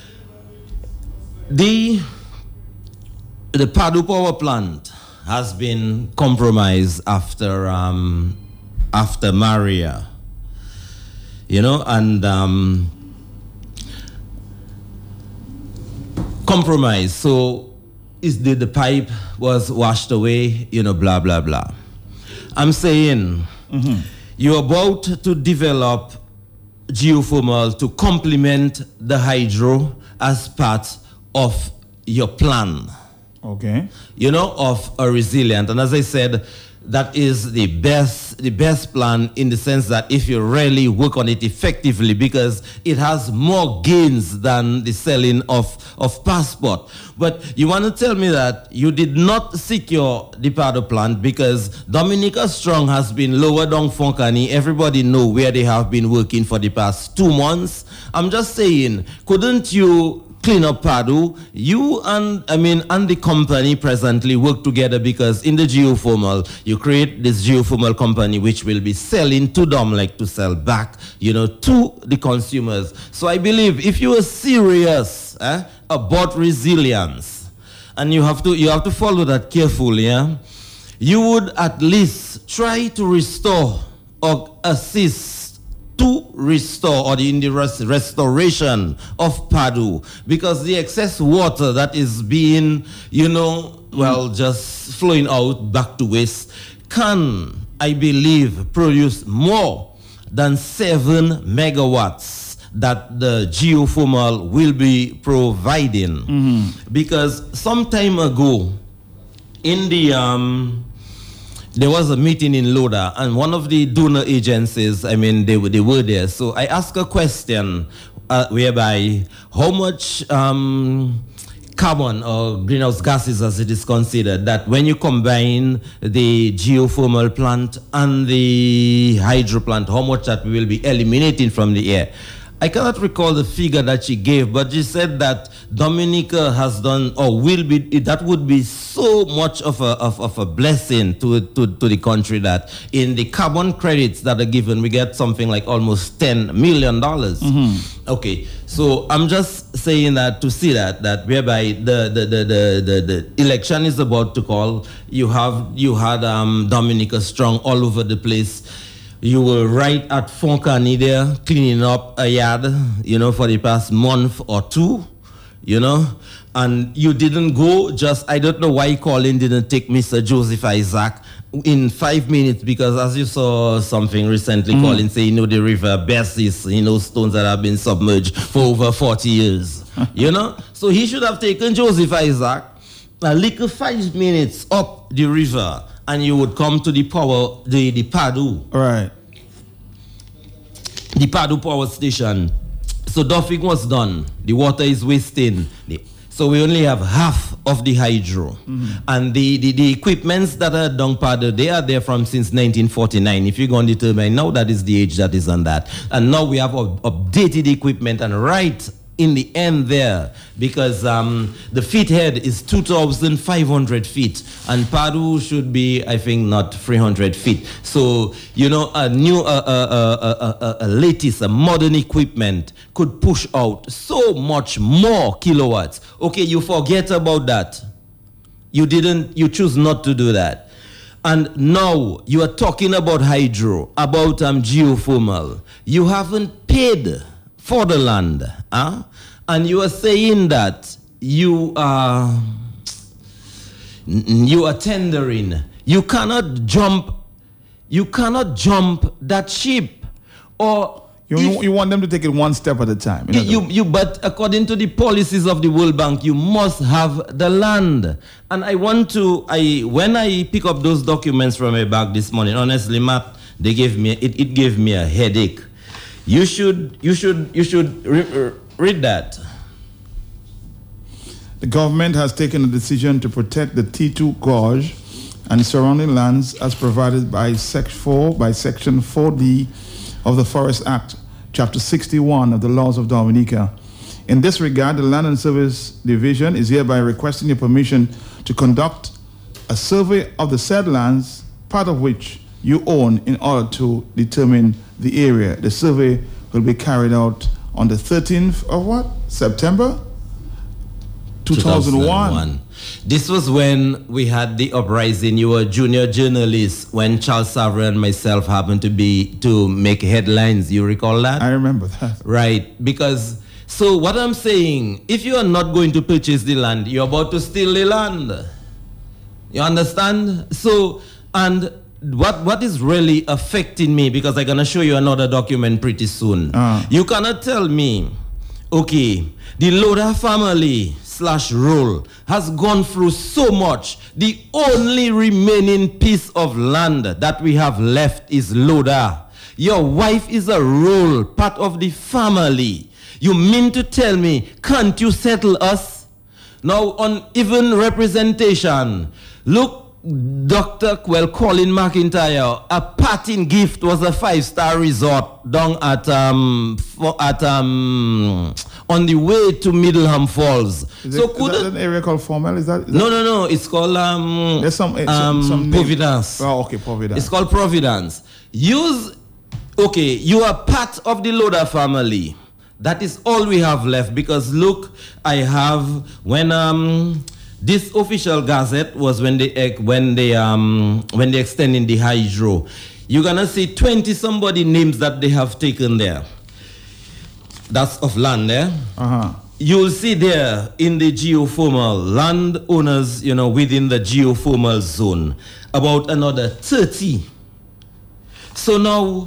The, the Padu power plant has been compromised after, um, after Maria. You know, and um, compromised. So is the, the pipe was washed away, you know, blah, blah, blah. I'm saying mm-hmm. you're about to develop geothermal to complement the hydro as part of your plan. Okay. You know, of a resilient. And as I said, that is the best the best plan in the sense that if you really work on it effectively, because it has more gains than the selling of, of passport. But you want to tell me that you did not secure the powder plant because Dominica Strong has been lower down Fonkani. Everybody know where they have been working for the past two months. I'm just saying, couldn't you clean up Padu? You and I mean and the company presently work together, because in the geothermal you create this geothermal company which will be selling to them, like to sell back, you know, to the consumers. So I believe if you are serious eh, about resilience, and you have to you have to follow that carefully, yeah, you would at least try to restore or assist to restore or in the rest, restoration of Padu, because the excess water that is being, you know, well, just flowing out back to waste can, I believe, produce more than seven megawatts that the geothermal will be providing. Mm-hmm. Because some time ago in the um there was a meeting in Loda, and one of the donor agencies, I mean, they, they were there. So I asked a question uh, whereby how much um, carbon or greenhouse gases, as it is considered, that when you combine the geothermal plant and the hydro plant, how much that we will be eliminating from the air. I cannot recall the figure that she gave, but she said that Dominica has done, or will be, that would be so much of a, of, of a blessing to, to, to the country, that in the carbon credits that are given, we get something like almost ten million dollars. Mm-hmm. Okay, so I'm just saying that to see that, that whereby the, the, the, the, the, the election is about to call, you have, you had um, Dominica Strong all over the place. You were right at Fonkani there, cleaning up a yard, you know, for the past month or two, you know, and you didn't go just, I don't know why Colin didn't take Mister Joseph Isaac in five minutes, because as you saw something recently, mm. Colin say, you know, the river Bessis, you know, stones that have been submerged for over forty years, you know, so he should have taken Joseph Isaac a little five minutes up the river, and you would come to the power, the, the Padu. Right. The Padu power station. So nothing was done. The water is wasting. The, so we only have half of the hydro. Mm-hmm. And the, the, the equipments that are down Padu, they are there from since nineteen forty-nine. If you're going to determine, now that is the age that is on that. And now we have up, updated equipment, and right in the end there, because um, the feet head is two thousand five hundred feet, and Padu should be, I think, not three hundred feet. So, you know, a new, uh, uh, uh, uh, uh, a latest, a modern equipment could push out so much more kilowatts. Okay, you forget about that. You didn't, you choose not to do that. And now you are talking about hydro, about um, geothermal. You haven't paid for the land, huh? And you are saying that you are you are tendering. You cannot jump. You cannot jump that ship, or you if, you want them to take it one step at a time. You, you, you but according to the policies of the World Bank, you must have the land. And I want to. I when I pick up those documents from my bag this morning, honestly, Matt, they gave me it. It gave me a headache. You should, you should, you should re- read that. The government has taken a decision to protect the T two Gorge and surrounding lands as provided by Section four, by Section four D of the Forest Act, Chapter sixty-one of the Laws of Dominica. In this regard, the Land and Service Division is hereby requesting your permission to conduct a survey of the said lands, part of which you own, in order to determine the area. The survey will be carried out on the thirteenth of what? September? two thousand one. two thousand one. This was when we had the uprising. You were a junior journalist when Charles Savre and myself happened to be to make headlines. You recall that? I remember that. Right. Because, so what I'm saying, if you are not going to purchase the land, you're about to steal the land. You understand? So, and What what is really affecting me, because I'm gonna show you another document pretty soon. Uh. You cannot tell me, okay, the Loda family slash roll has gone through so much. The only remaining piece of land that we have left is Loda. Your wife is a roll, part of the family. You mean to tell me, can't you settle us? Now, on even representation, look, Doctor well, Colin McIntyre, a parting gift was a five-star resort down at um for, at um on the way to Middleham Falls. Is so it, could is that an area called Formel? Is that, is no, that? no, no. It's called um There's some, uh, um some, some Providence. Oh, okay, Providence. It's called Providence. Use okay. You are part of the Loda family. That is all we have left because look, I have when um. This official gazette was when they when they um when they extending the hydro. You're gonna see twenty somebody names that they have taken there. That's of land there. Uh-huh. You'll see there in the geothermal land owners, you know, within the geothermal zone, about another thirty. So now,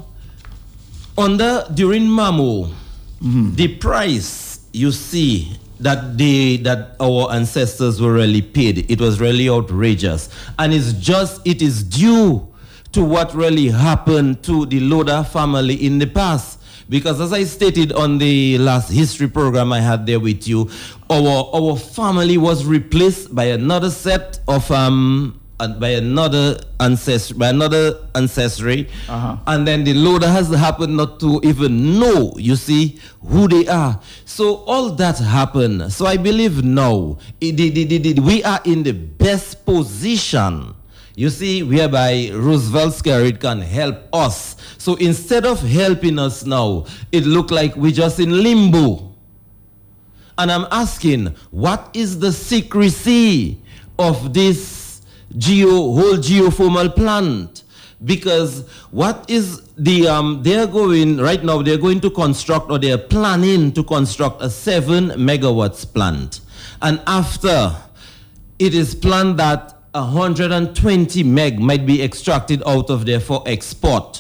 under during Mamo, mm-hmm. the price you see. That they that our ancestors were really paid. It was really outrageous. And it's just, it is due to what really happened to the Loda family in the past. Because as I stated on the last history program I had there with you, our our family was replaced by another set of um and by another ancestry, by another ancestry, uh-huh. and then the Loda has happened not to even know, you see, who they are. So all that happened. So I believe now it, it, it, it, we are in the best position, you see, whereby Roosevelt Skerrit can help us. So instead of helping us now, it looked like we're just in limbo. And I'm asking, what is the secrecy of this Geo, whole geothermal plant? Because what is the, um, they're going, right now, they're going to construct, or they're planning to construct a seven megawatts plant. And after, it is planned that one hundred twenty meg might be extracted out of there for export,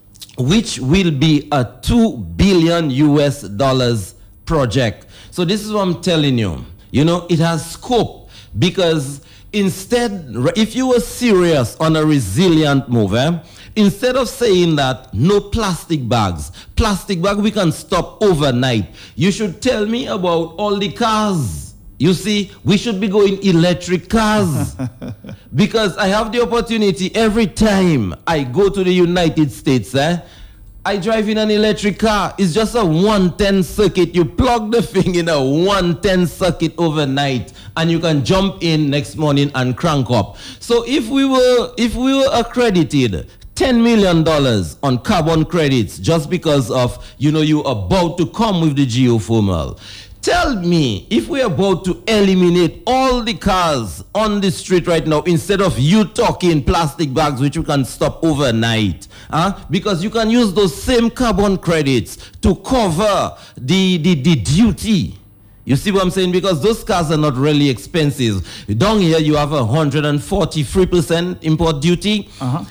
which will be a two billion U S dollars project. So this is what I'm telling you. You know, it has scope because instead, if you were serious on a resilient move, eh, instead of saying that no plastic bags, plastic bag we can stop overnight, you should tell me about all the cars. You see, we should be going electric cars. Because I have the opportunity every time I go to the United States, eh, I drive in an electric car. It's just a one ten circuit. You plug the thing in a one ten circuit overnight, and you can jump in next morning and crank up. So if we were, if we were accredited ten million dollars on carbon credits just because of, you know, you about to come with the geothermal, tell me, if we're about to eliminate all the cars on the street right now, instead of you talking plastic bags which you can stop overnight, huh? Because you can use those same carbon credits to cover the, the, the duty. You see what I'm saying? Because those cars are not really expensive. Down here, you have a one hundred forty-three percent import duty. Uh-huh.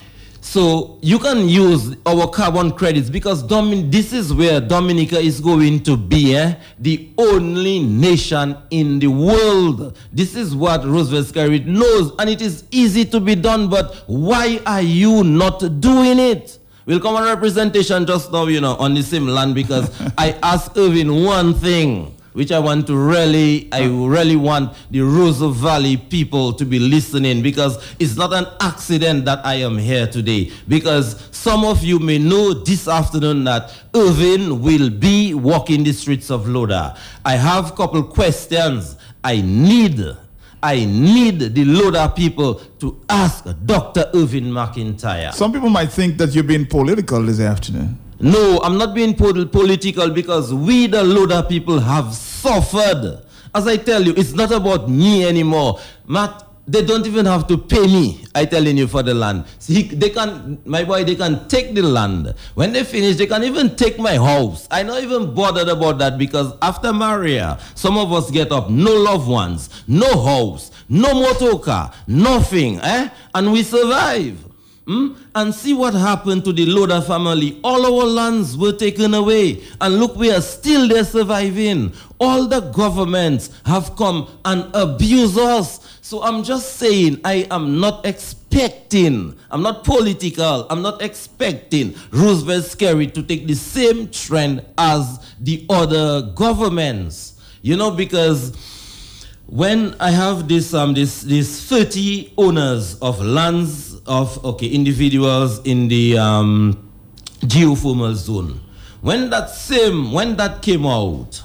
So you can use our carbon credits because Domin this is where Dominica is going to be eh? the only nation in the world. This is what Roosevelt Skerrit knows, and it is easy to be done, but why are you not doing it? We'll come on representation just now, you know, on the same land, because I asked Irvin one thing, which I want to really, I really want the Roosevelt Valley people to be listening, because it's not an accident that I am here today. Because some of you may know this afternoon that Irvin will be walking the streets of Loda. I have a couple questions I need, I need the Loda people to ask Doctor Irvin McIntyre. Some people might think that you're being political this afternoon. No, I'm not being political, because we, the Loda people, have suffered. As I tell you, it's not about me anymore. Matt, they don't even have to pay me, I telling you, for the land. See, they can, my boy, they can take the land. When they finish, they can even take my house. I'm not even bothered about that, because after Maria, some of us get up, no loved ones, no house, no motor car, nothing, eh? And we survive. Hmm? And see what happened to the Loda family. All our lands were taken away. And look, we are still there surviving. All the governments have come and abused us. So I'm just saying, I am not expecting, I'm not political, I'm not expecting Roosevelt Scary to take the same trend as the other governments. You know, because when I have this, um, this, this thirty owners of lands, of okay individuals in the um, geothermal zone. When that same when that came out,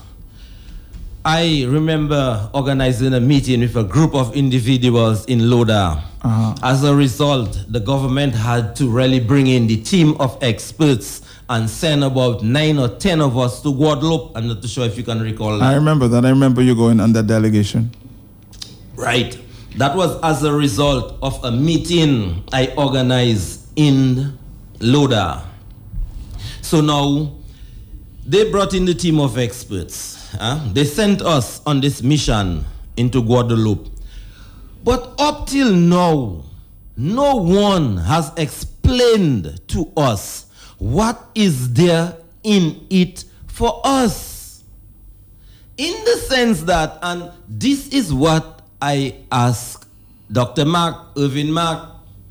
I remember organizing a meeting with a group of individuals in Loda. Uh-huh. As a result, the government had to really bring in the team of experts and send about nine or ten of us to Guadeloupe. I'm not too sure if you can recall that. I remember that. I remember you going on that delegation. Right. That was as a result of a meeting I organized in Loda. So now, they brought in the team of experts. Huh? They sent us on this mission into Guadeloupe. But up till now, no one has explained to us what is there in it for us. In the sense that, and this is what I asked Doctor Mark, Irvin Mark,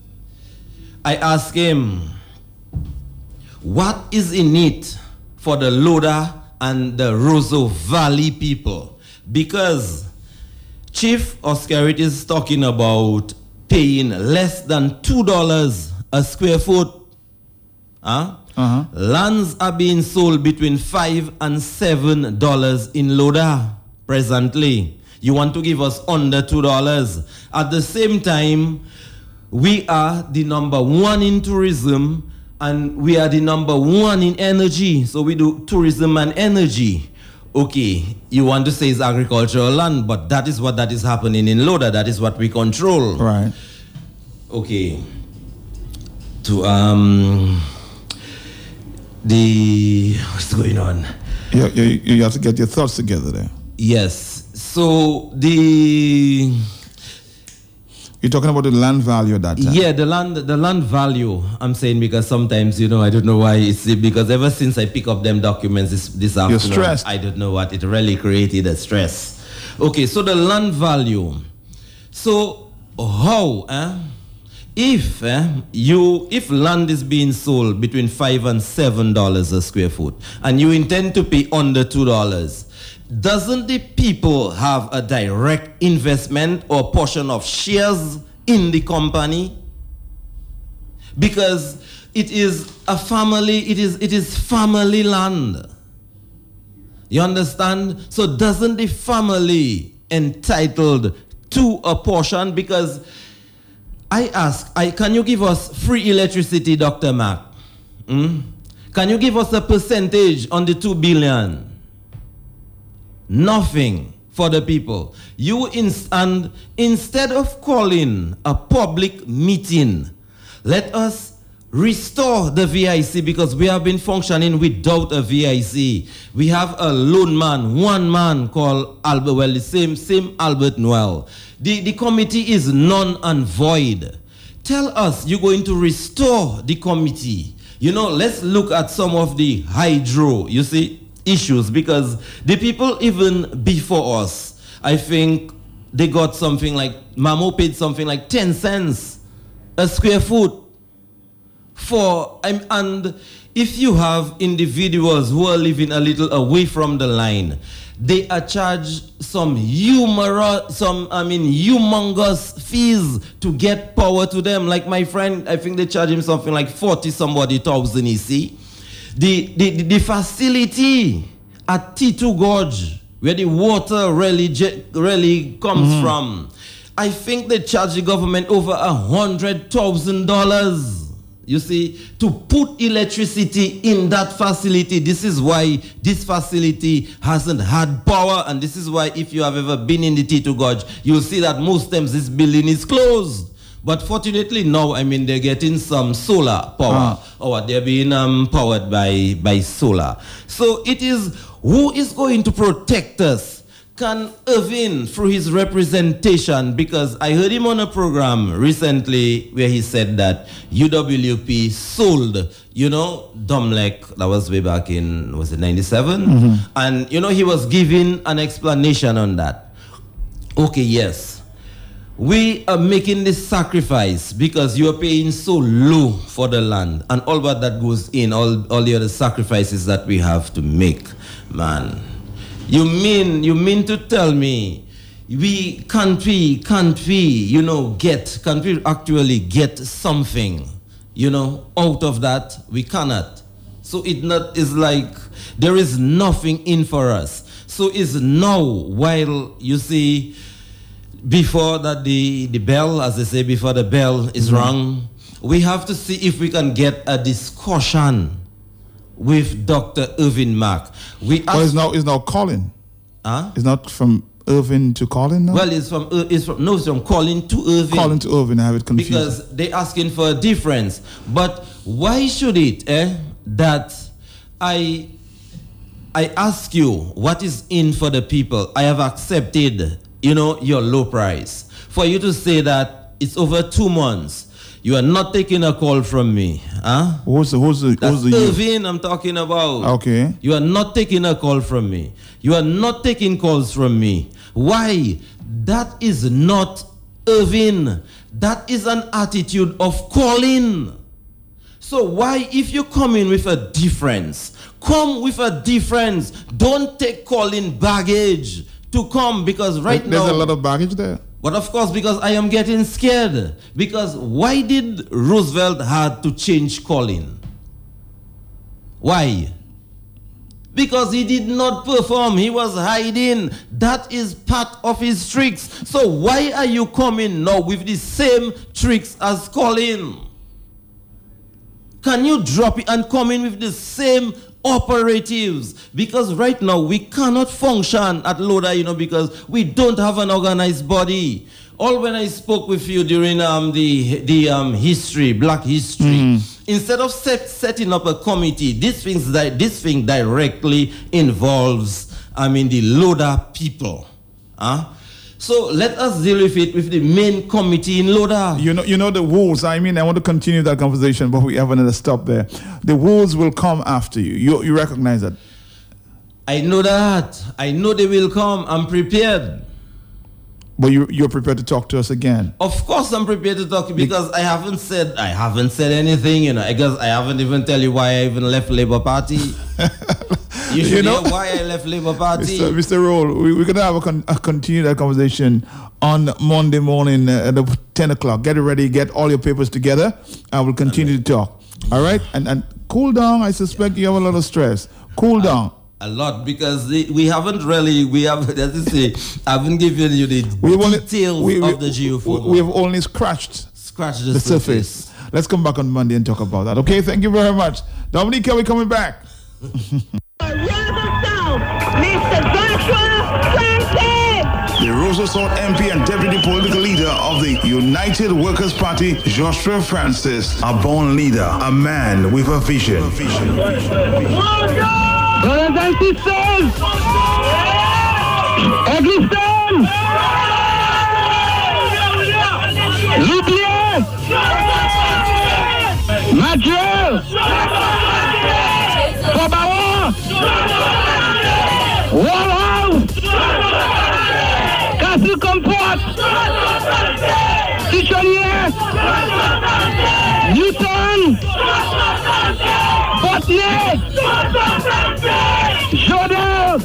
I asked him, what is in it for the Loda and the Roseau Valley people? Because Chief Oscarit is talking about paying less than two dollars a square foot. Huh? Uh-huh. Lands are being sold between five and seven dollars in Loda presently. You want to give us under two dollars. At the same time, we are the number one in tourism and we are the number one in energy. So we do tourism and energy. Okay, you want to say it's agricultural land, but that is what that is happening in Loda. That is what we control. Right. Okay. To, um, the, what's going on? You, you, you have to get your thoughts together there. Yes. So the you're talking about the land value at that time. Yeah, the land the land value. I'm saying because sometimes you know I don't know why it's because ever since I pick up them documents this this afternoon, you're stressed. I don't know what it really created a stress. Okay, so the land value. So how? Eh? If eh, you if land is being sold between five and seven dollars a square foot, and you intend to pay under two dollars. Doesn't the people have a direct investment or portion of shares in the company? Because it is a family, it is it is family land. You understand? So doesn't the family entitled to a portion? Because I ask, I can you give us free electricity, Doctor Mark? Hmm? Can you give us a percentage on the two billion? Nothing for the people. You ins and instead of calling a public meeting, let us restore the V I C because we have been functioning without a V I C. We have a lone man, one man called Albert, well, the same, same Albert Noel. The, the committee is null and void. Tell us you're going to restore the committee. You know, let's look at some of the hydro, you see, issues because the people even before us, I think they got something like, Mamo paid something like ten cents a square foot for, and if you have individuals who are living a little away from the line, they are charged some humorous, some, I mean, humongous fees to get power to them. Like my friend, I think they charge him something like forty somebody thousand, you see. The, the, the facility at T two Gorge, where the water really, really comes mm-hmm. from, I think they charge the government over a hundred thousand dollars. You see, to put electricity in that facility. This is why this facility hasn't had power, and this is why if you have ever been in the T two Gorge, you'll see that most times this building is closed. But fortunately now, I mean, they're getting some solar power, uh. or they're being um, powered by, by solar. So it is, who is going to protect us can Irvin, through his representation, because I heard him on a program recently where he said that U W P sold, you know, Domlek, that was way back in, was it ninety-seven? Mm-hmm. And, you know, he was giving an explanation on that. Okay, yes. We are making this sacrifice because you are paying so low for the land, and all what that goes in, all, all the other sacrifices that we have to make, man. You mean, you mean to tell me we can't we, can't we, you know, get, can't we actually get something, you know, out of that? We cannot. So it not is like there is nothing in for us. So it's now, while you see, before that the, the bell, as they say, before the bell is mm-hmm. rung, we have to see if we can get a discussion with Doctor Irvin Mack. We well, it's now, it's now Colin. Huh? It's not from Irvin to Colin now? Well, it's from, uh, it's from, no, it's from Colin to Irvin. Colin to Irvin, I have it confused. Because they're asking for a difference. But why should it, eh, that I, I ask you, what is in for the people? I have accepted, you know, your low price. For you to say that it's over two months, you are not taking a call from me. Huh? Who's the, who's the, That's who's the Irvin I'm talking about. Okay. You are not taking a call from me. You are not taking calls from me. Why? That is not Irvin. That is an attitude of calling. So why, if you come in with a difference, come with a difference. Don't take calling baggage to come, because right There's now... There's a lot of baggage there. But of course, because I am getting scared. Because why did Roosevelt had to change Colin? Why? Because he did not perform. He was hiding. That is part of his tricks. So why are you coming now with the same tricks as Colin? Can you drop it and come in with the same operatives? Because right now we cannot function at Loda, you know, because we don't have an organized body. All when I spoke with you during um, the the um, history, Black history, mm. instead of set, setting up a committee, this things that this thing directly involves, I mean, the Loda people. Huh? So let us deal with it with the main committee in Loda. You know, you know the wolves. I mean, I want to continue that conversation, but we have another stop there. The wolves will come after you. You, you recognize that? I know that. I know they will come. I'm prepared. But you, you're prepared to talk to us again? Of course, I'm prepared to talk because I haven't said I haven't said anything. You know, I guess I haven't even tell you why I even left Labour Party. You should you know, hear why I left Labour Party. Mister Mister Roll, we, we're going to have a, con- a continue that conversation on Monday morning uh, at ten o'clock. Get it ready, get all your papers together, and we'll continue to talk. All right? And and cool down. I suspect you have a lot of stress. Cool uh, down. A lot, because the, we haven't really, we have, as I say, I haven't given you the we details only, we, of the geoform. We have only scratched, scratched the, the surface. surface. Let's come back on Monday and talk about that. Okay, thank you very much. Dominica, we're coming back. The Roseau South M P and Deputy Political Leader of the United Workers' Party, Joshua Francis, a born leader, a man with a vision. A vision. Brothers and sisters, Egliston, Lupier, Mathieu, Kobawa, Warhouse, Castle Comfort, Tichonier, Newton, Botnet, Jodel,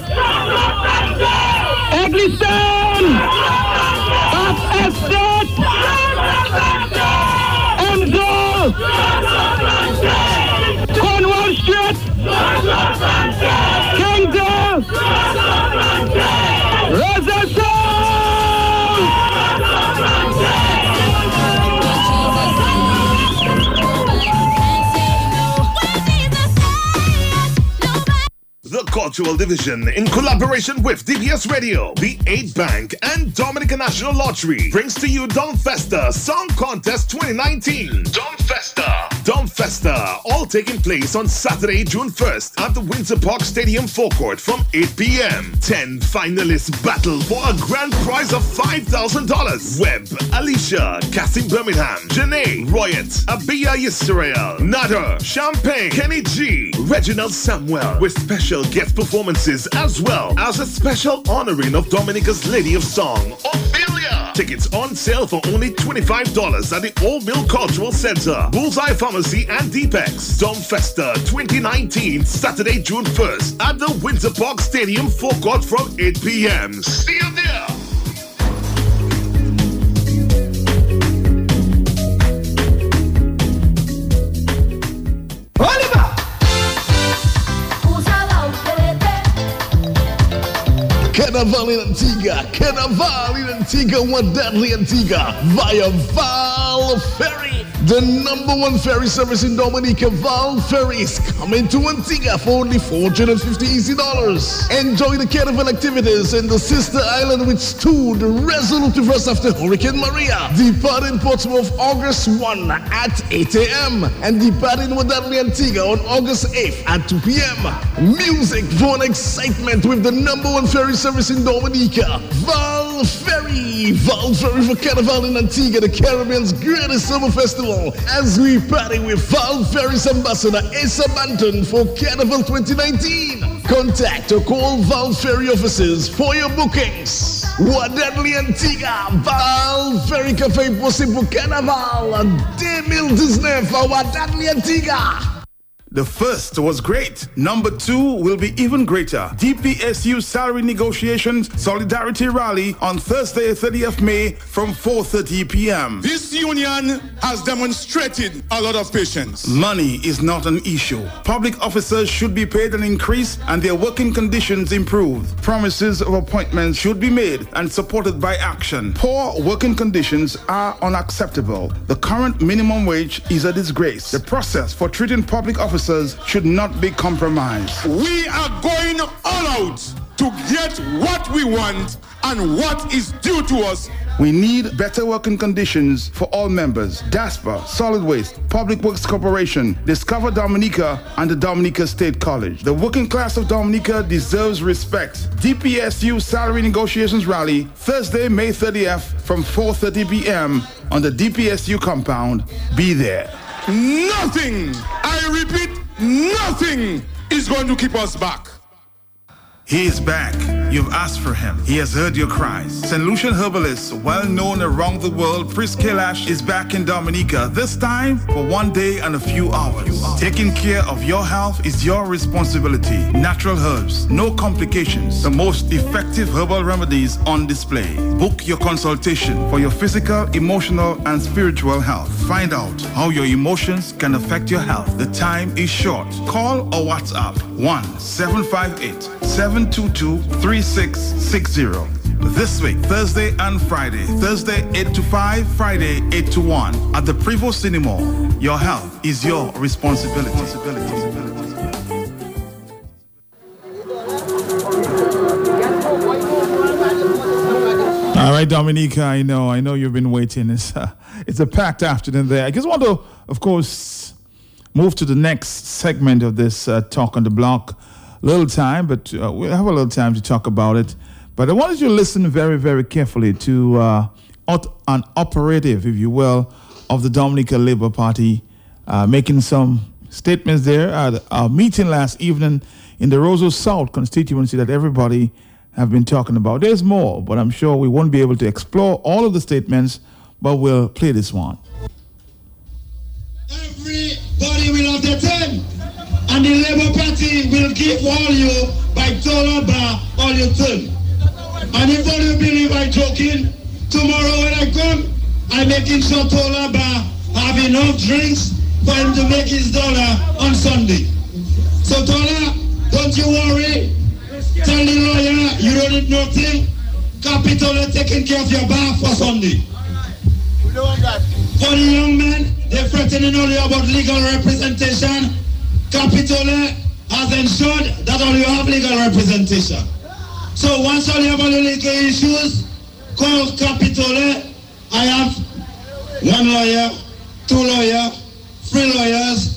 Egliston, Bath Estate, Enzo, Cornwall Street, Kingdom, Roseau. The Cultural Division, in collaboration with D B S Radio, the eight Bank, and Dominican National Lottery, brings to you Dom Festa Song Contest twenty nineteen. Dom Festa. Dom Festa. Festa, all taking place on Saturday, June first at the Windsor Park Stadium forecourt from eight p.m. Ten finalists battle for a grand prize of five thousand dollars. Webb, Alicia, Cassie Birmingham, Janae, Royet, Abia Yisrael, Nader, Champagne, Kenny G, Reginald Samuel, with special guest performances as well as a special honoring of Dominica's Lady of Song, Ophelia. Tickets on sale for only twenty-five dollars at the Old Mill Cultural Center, Bullseye Pharmacy and Deepex. Dom Festa twenty nineteen, Saturday, June first at the Windsor Park Stadium forecourt from eight p.m. See you there. Carnaval in Antigua, Carnaval in Antigua, one deadly Antigua via Val Ferry. The number one ferry service in Dominica, Val Ferry, is coming to Antigua for only four hundred fifty easy dollars. Enjoy the carnival activities in the sister island which stood resolute to us after Hurricane Maria. Departing Portsmouth August first at eight a.m. and departing with deadly Antigua on August eighth at two p.m. Music, fun, excitement with the number one ferry service in Dominica, Val Ferry. Val Ferry for Carnival in Antigua, the Caribbean's greatest summer festival, as we party with Val Ferry's ambassador Asa Banton for Carnival twenty nineteen. Contact or call Val Ferry offices for your bookings. What deadly Antigua, Val Ferry Cafe possible Carnaval, deux mille dix-neuf for What deadly Antigua. The first was great. Number two will be even greater. D P S U Salary Negotiations Solidarity Rally on Thursday, thirtieth of May from four thirty p.m. This union has demonstrated a lot of patience. Money is not an issue. Public officers should be paid an increase and their working conditions improved. Promises of appointments should be made and supported by action. Poor working conditions are unacceptable. The current minimum wage is a disgrace. The process for treating public officers should not be compromised. We are going all out to get what we want and what is due to us. We need better working conditions for all members. DASPA, Solid Waste, Public Works Corporation, Discover Dominica, and the Dominica State College. The working class of Dominica deserves respect. D P S U Salary Negotiations Rally, Thursday, May thirtieth from four thirty p.m. on the D P S U compound. Be there. Nothing, I repeat, nothing is going to keep us back. He is back. You've asked for him. He has heard your cries. Saint Lucian herbalist, well known around the world, Pris Kailash is back in Dominica, this time for one day and a few hours. Taking care of your health is your responsibility. Natural herbs, no complications, the most effective herbal remedies on display. Book your consultation for your physical, emotional, and spiritual health. Find out how your emotions can affect your health. The time is short. Call or WhatsApp one seven five eight, seven two two, three six six zero. This week, Thursday and Friday. Thursday eight to five, Friday eight to one at the Prevo Cinema. Your health is your responsibility. All right, Dominica, I know, I know you've been waiting. It's a, it's a packed afternoon there. I just want to, of course, move to the next segment of this uh, Talk on the Block. Little time, but uh, we'll have a little time to talk about it. But I wanted you to listen very, very carefully to uh, an operative, if you will, of the Dominica Labour Party, uh, making some statements there at our meeting last evening in the Roseau South constituency that everybody have been talking about. There's more, but I'm sure we won't be able to explore all of the statements, but we'll play this one. Everybody will have their turn. And the Labour Party will give all you by dollar bar all your turn. And if all you believe I'm joking, tomorrow when I come, I'm making sure Tola Bar have enough drinks for him to make his dollar on Sunday. So Tola, don't you worry. Tell the lawyer you don't need nothing. Capitola taking care of your bar for Sunday. We don't want that. For the young men, they're threatening only about legal representation. Capitola has ensured that all you have legal representation. So once all you have all the legal issues, call Capitola. I have one lawyer, two lawyers, three lawyers,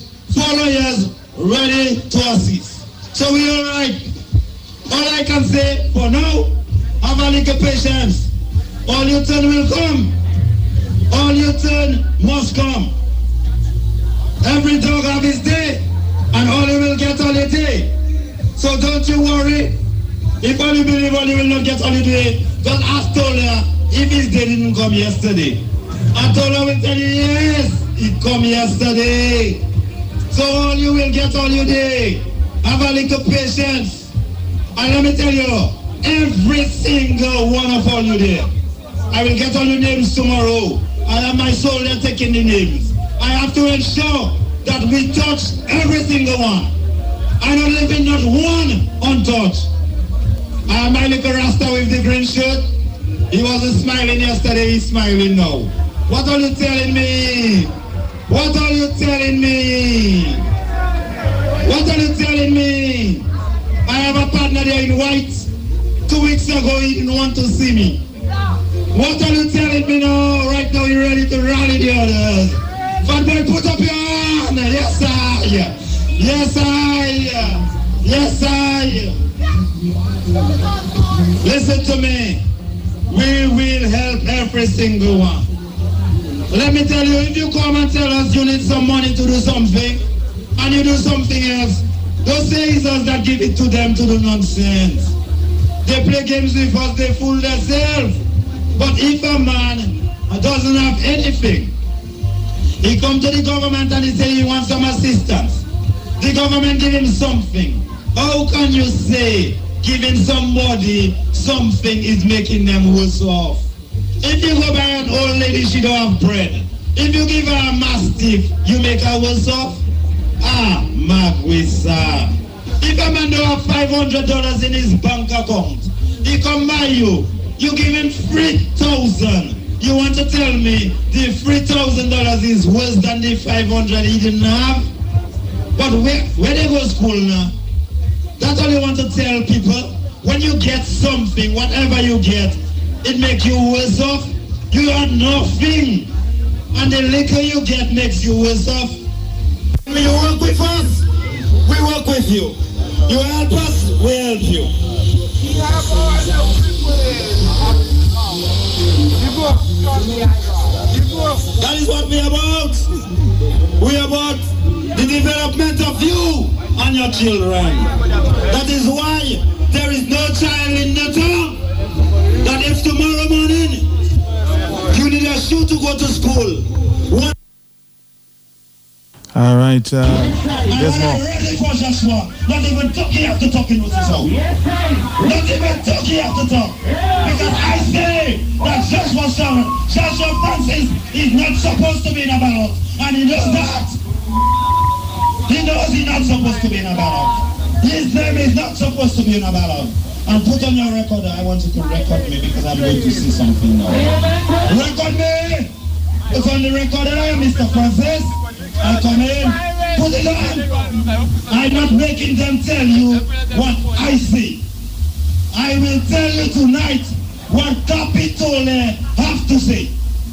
all lawyers ready to assist. So we all right. All I can say for now, have a little patience. All your turn will come. All your turn must come. Every dog have his day, and all you will get holiday. So don't you worry. If only believe only will not get holiday, just ask Tola if his day didn't come yesterday. And Tola will tell you, yes, it come yesterday. So all you will get all your day. Have a little patience. And let me tell you, every single one of all you there, I will get all your names tomorrow. I have my soldier taking the names. I have to ensure that we touch every single one. I don't leave in not one untouched. I have my little Rasta with the green shirt. He wasn't smiling yesterday, he's smiling now. What are you telling me? What are you telling me? What are you telling me? I have a partner there in white. Two weeks ago he didn't want to see me. What are you telling me now? Right now you're ready to rally the others. Fat boy, put up your hand. Yes, I. Yes, I. Yes, I. Listen to me. We will help every single one. Let me tell you, if you come and tell us you need some money to do something, and you do something else, don't say it's us that give it to them to do nonsense. They play games with us, they fool themselves. But if a man doesn't have anything, he comes to the government and he says he wants some assistance. The government give him something. How can you say giving somebody something is making them worse off? If you go buy an old lady, she don't have bread. If you give her a mastiff, you make her worse off? Ah, Magwisa. If a man don't have five hundred dollars in his bank account, he come by you, you give him three thousand. You want to tell me the three thousand dollars is worse than the five hundred he didn't have? But where, where they go to school now? That's all you want to tell people. When you get something, whatever you get, it makes you worse off. You had nothing. And the liquor you get makes you worse off. When you work with us, we work with you. You help us, we help you. That is what we're about. We're about the development of you and your children. That is why there is no child in the town that if tomorrow morning you need a shoe to go to school. One All right, uh, there's more. Ready for Joshua. Not even talking after talking with his own. Not even talking after talk. Because I say that Joshua Sharon, Joshua Francis is not supposed to be in a ballot. And he knows that. He knows he's not supposed to be in a ballot. His name is not supposed to be in a ballot. And put on your record, I want you to record me because I'm going to see something now. Record me! It's on the record that I am Mister Francis. I come in, put it on. I'm not making them tell you what I see. I will tell you tonight what Capitole have to say.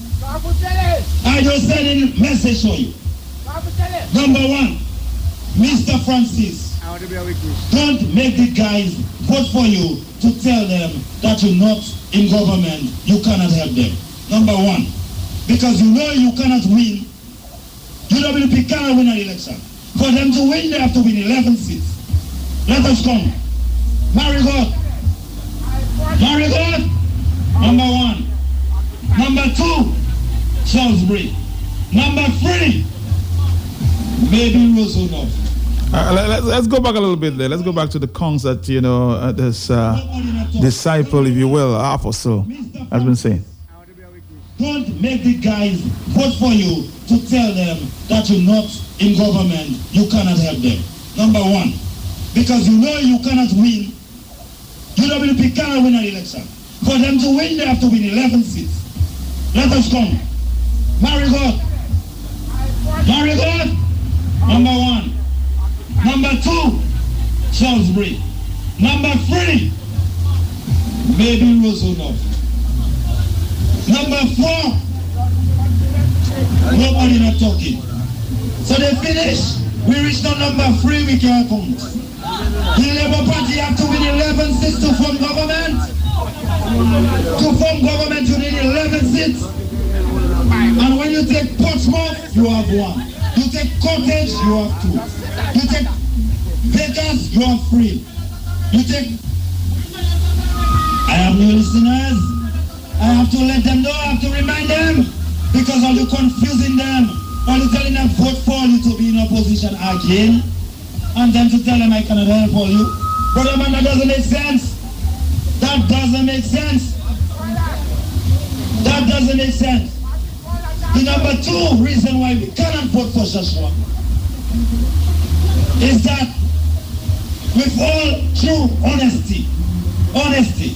I just send in message for you. Number one, Mister Francis, don't make the guys vote for you to tell them that you're not in government, you cannot help them. Number one, because you know you cannot win. U W P cannot win an election. For them to win, they have to win eleven seats. Let us come. Marigot. Marigot, number one. Number two, Salisbury. Number three, maybe Roosevelt. Uh, let, let's go back a little bit there. Let's go back to the congs that, you know, uh, this uh, disciple, if you will, apostle, has been saying. Don't make the guys vote for you to tell them that you're not in government, you cannot help them. Number one, because you know you cannot win. U W P cannot win an election. For them to win, they have to win eleven seats. Let us come. Marigot. Marigot, number one. Number two, Salisbury. Number three, maybe Roosevelt. Number four, nobody not talking. So they finish. We reached the number three we can count. The Labour Party have to win eleven seats to form government. To form government you need eleven seats. And when you take Portsmouth, you have one. You take Cottage, you have two. You take Vegas, you have three. You take... I have new listeners. I have to let them know, I have to remind them. Because all you confusing them, all you telling them vote for you to be in opposition again. And then to tell them I cannot help all you. Brother man, that doesn't make sense. That doesn't make sense. That doesn't make sense. The number two reason why we cannot vote for Joshua is that with all true honesty, honesty.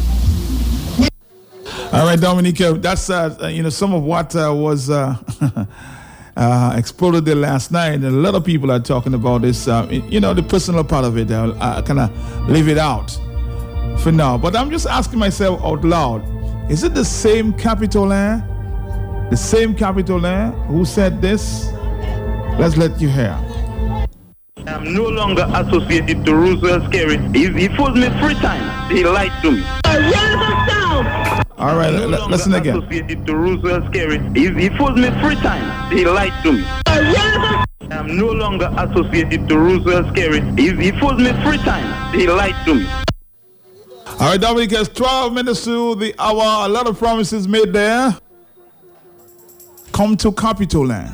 All right, Dominica, that's uh, you know some of what uh, was uh, uh, exploded there last night, and a lot of people are talking about this. Uh, you know, the personal part of it. I'll uh, kind of leave it out for now. But I'm just asking myself out loud: is it the same Capitolan, the same Capitolan who said this? Let's let you hear. I'm no longer associated to Roosevelt Skerrit. He, he fooled me three times. He lied to me. All right, no l- listen again. Associated to Roosevelt Skerrit. He, he fooled me three times. He lied to me. I'm no longer associated to Roosevelt Skerrit. He, he fooled me three times. He lied to me. All right, Dominic, it's twelve minutes to the hour. A lot of promises made there. Come to Capitolan.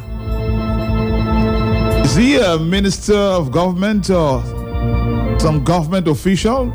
Is he a minister of government or some government official?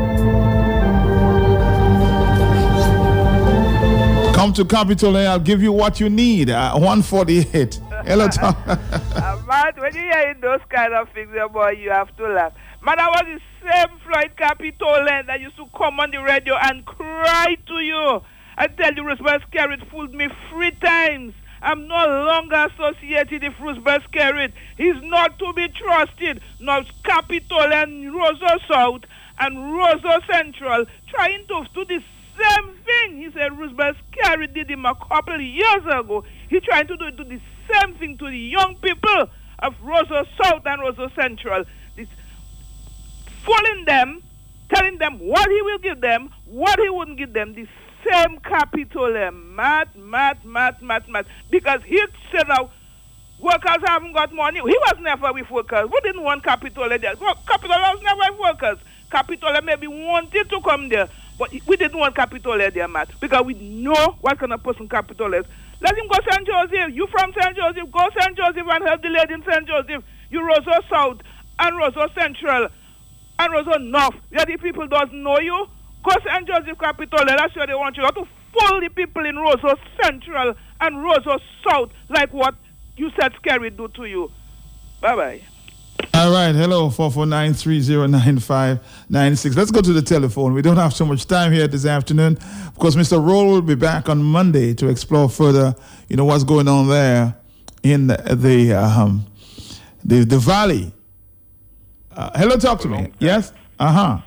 Come to Capitolan, I'll give you what you need. Uh, one forty-eight. Hello, Tom. uh, Matt, when you hear those kind of things, boy, you have to laugh. Man, I was the same Floyd Capitolan that used to come on the radio and cry to you. I tell you, Roosevelt Skerrit fooled me three times. I'm no longer associated with Roosevelt Skerrit. He's not to be trusted. Now, Capitolan, Roseau South and Roseau Central trying to do the same thing. He said Roosevelt Skerrit did him a couple of years ago. He's trying to do, do the same thing to the young people of Roseau South and Roseau Central. This, fooling them, telling them what he will give them, what he wouldn't give them. The same Capitolan, mad, mad, mad, mad, mad. Because he said now, workers haven't got money. He was never with workers. We didn't want Capitolan there. Capitolan was never with workers. Capitolan maybe wanted to come there, but we didn't want Capitolan there, Matt, because we know what kind of person Capitolan is. Let him go Saint Joseph. You from Saint Joseph, go Saint Joseph and help the lady in Saint Joseph. You Roseau South and Roseau Central and Roseau North. Where the people doesn't know you. Go Saint Joseph Capitolan. That's where they want you not to fool the people in Roseau Central and Roseau South like what you said Skerrit do to you. Bye-bye. All right, hello, four four nine, three zero nine five nine six. Let's go to the telephone. We don't have so much time here this afternoon. Of course, Mister Roll will be back on Monday to explore further, you know, what's going on there in the the, um, the, the valley. Uh, hello, talk to me. Yes? Uh-huh.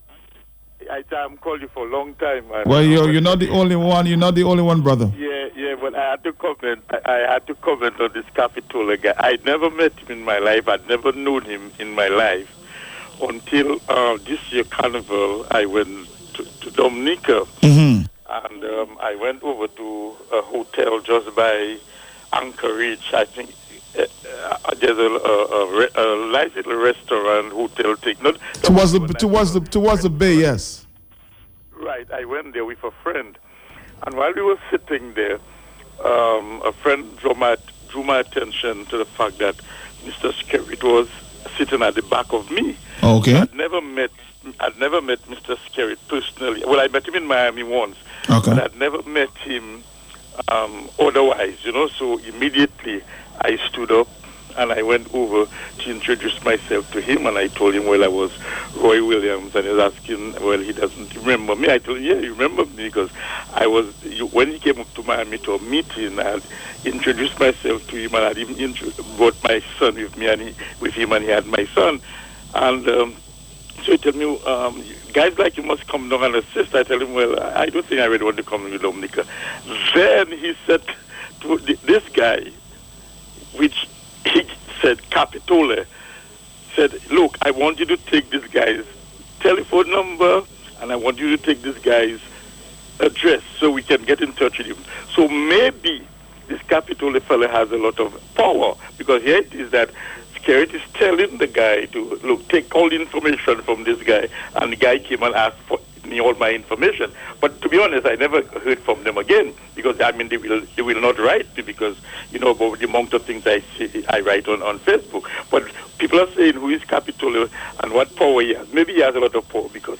I I'm called you for a long time. Man. Well, you're, you're not the only one. You're not the only one, brother. Yeah, yeah, but I had to comment. I, I had to comment on this Capitola guy. I never met him in my life. I'd never known him in my life until uh, this year Carnival. I went to, to Dominica, mm-hmm. and um, I went over to a hotel just by Anchorage. I think uh, uh, there's a, a, a, a nice little restaurant, hotel thing. Not towards the towards the towards the bay, yes. Right, I went there with a friend, and while we were sitting there, um, a friend drew my, drew my attention to the fact that Mister Skerrit was sitting at the back of me. Okay. I'd never met, I'd never met Mister Skerrit personally. Well, I met him in Miami once, okay. but I'd never met him um, otherwise, you know. So immediately I stood up and I went over to introduce myself to him, and I told him, well, I was Roy Williams, and he was asking, well, he doesn't remember me. I told him, yeah, you remember me, because I was, you, when he came up to Miami to a meeting, I had introduced myself to him, and I had even intro- brought my son with me, and he, with him, and he had my son. And um, so he told me, um, guys like you must come down and assist. I tell him, well, I don't think I really want to come with Dominica. Then he said to this guy, which he said, Capitole, said, look, I want you to take this guy's telephone number and I want you to take this guy's address so we can get in touch with him. So maybe this Capitole fellow has a lot of power, because here it is that Skerrit is telling the guy to, look, take all the information from this guy, and the guy came and asked for me all my information. But to be honest, I never heard from them again, because, I mean, they will they will not write me, because, you know, about the amount of things I see, I write on, on Facebook. But people are saying who is Capitole and what power he has. Maybe he has a lot of power, because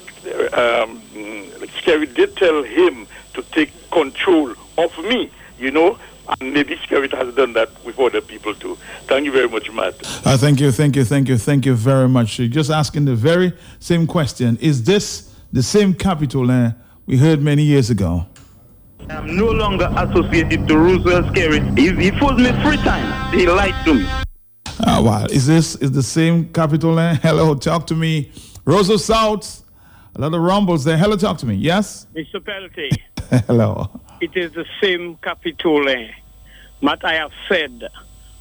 um, Skerrit did tell him to take control of me, you know, and maybe Skerrit has done that with other people too. Thank you very much, Matt. Uh, thank you, thank you, thank you, thank you very much. You're just asking the very same question. Is this the same Capitole we heard many years ago? I'm no longer associated to Roosevelt Skerrit. He, he fooled me three times. He lied to me. Uh, wow, is this is the same Capitole? Hello, talk to me. Rosa South, a lot of rumbles there. Hello, talk to me. Yes? Mister Pelty. Hello. It is the same Capitole. But I have said,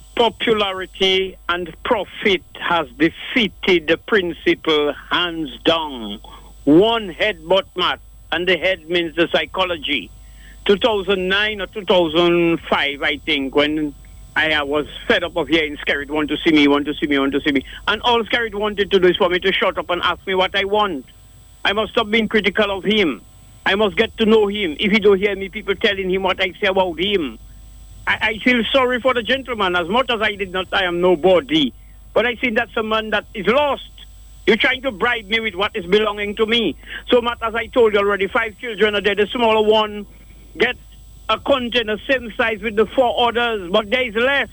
popularity and profit has defeated the principle hands down. One head but Matt, and the head means the psychology. two thousand nine or two thousand five, I think, when I was fed up of hearing Skerrit want to see me, want to see me, want to see me. And all Skerrit wanted to do is for me to shut up and ask me what I want. I must stop being critical of him. I must get to know him. If he don't hear me, people telling him what I say about him. I, I feel sorry for the gentleman. As much as I did not, I am nobody. But I see that's a man that is lost. You're trying to bribe me with what is belonging to me. So, Matt, as I told you already, five children are there. The smaller one gets a container same size with the four others, but there is less.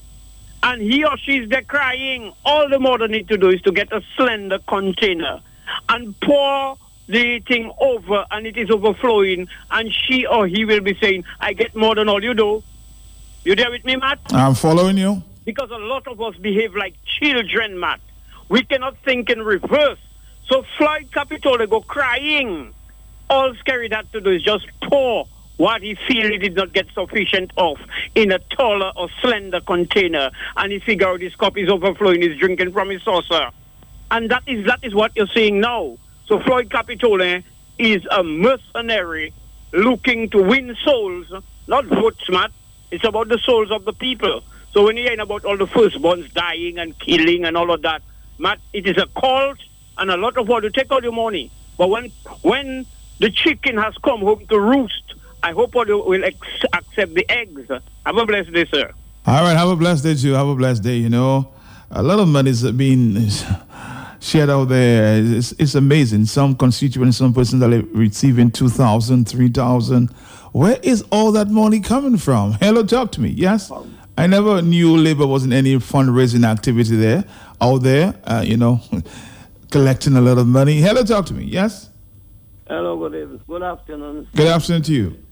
And he or she is there crying. All the more they need to do is to get a slender container and pour the thing over, and it is overflowing, and she or he will be saying, I get more than all you do. You there with me, Matt? I'm following you. Because a lot of us behave like children, Matt. We cannot think in reverse. So Floyd Capitole go crying. All Skerrit had to do is just pour what he feel he did not get sufficient of in a taller or slender container, and he figure out his cup is overflowing, he's drinking from his saucer. And that is that is what you're seeing now. So Floyd Capitole is a mercenary looking to win souls, not votes, Matt. It's about the souls of the people. So when you hear about all the firstborns dying and killing and all of that, Matt, it is a cult and a lot of what to take all your money. But when when the chicken has come home to roost, I hope all you will ex- accept the eggs. Have a blessed day, sir. All right, have a blessed day, too. Have a blessed day. You know, a lot of money is being shared out there. It's, it's amazing. Some constituents, some persons are receiving two thousand, three thousand. Where is all that money coming from? Hello, talk to me. Yes? I never knew Labour wasn't any fundraising activity there, out there, uh, you know, collecting a lot of money. Hello, talk to me. Yes? Hello, good evening. Good afternoon. Good afternoon to you.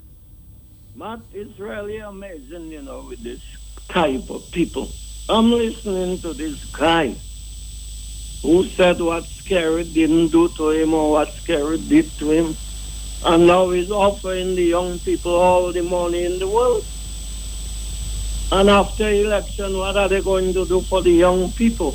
Matt, it's really amazing, you know, with this type of people. I'm listening to this guy who said what Skerrit didn't do to him or what Skerrit did to him. And now he's offering the young people all the money in the world. And after election, what are they going to do for the young people?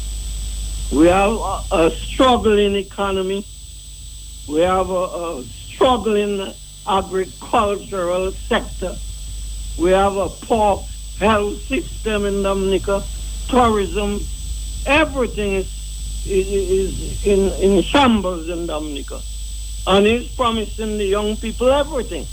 We have a, a struggling economy. We have a, a struggling agricultural sector. We have a poor health system in Dominica. Tourism, everything is, is, is in, in shambles in Dominica. And he's promising the young people everything.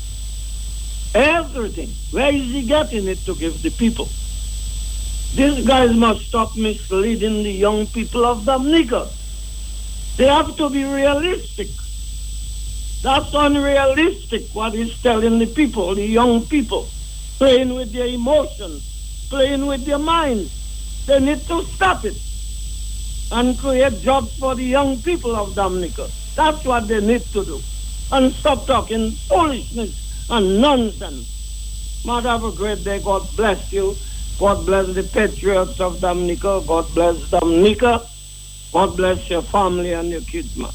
Everything. Where is he getting it to give the people? These guys must stop misleading the young people of Dominica. They have to be realistic. That's unrealistic what he's telling the people, the young people. Playing with their emotions, playing with their minds. They need to stop it and create jobs for the young people of Dominica. That's what they need to do. And stop talking foolishness and nonsense. Matt, have a great day. God bless you. God bless the patriots of Dominica. God bless Dominica. God bless your family and your kids, man.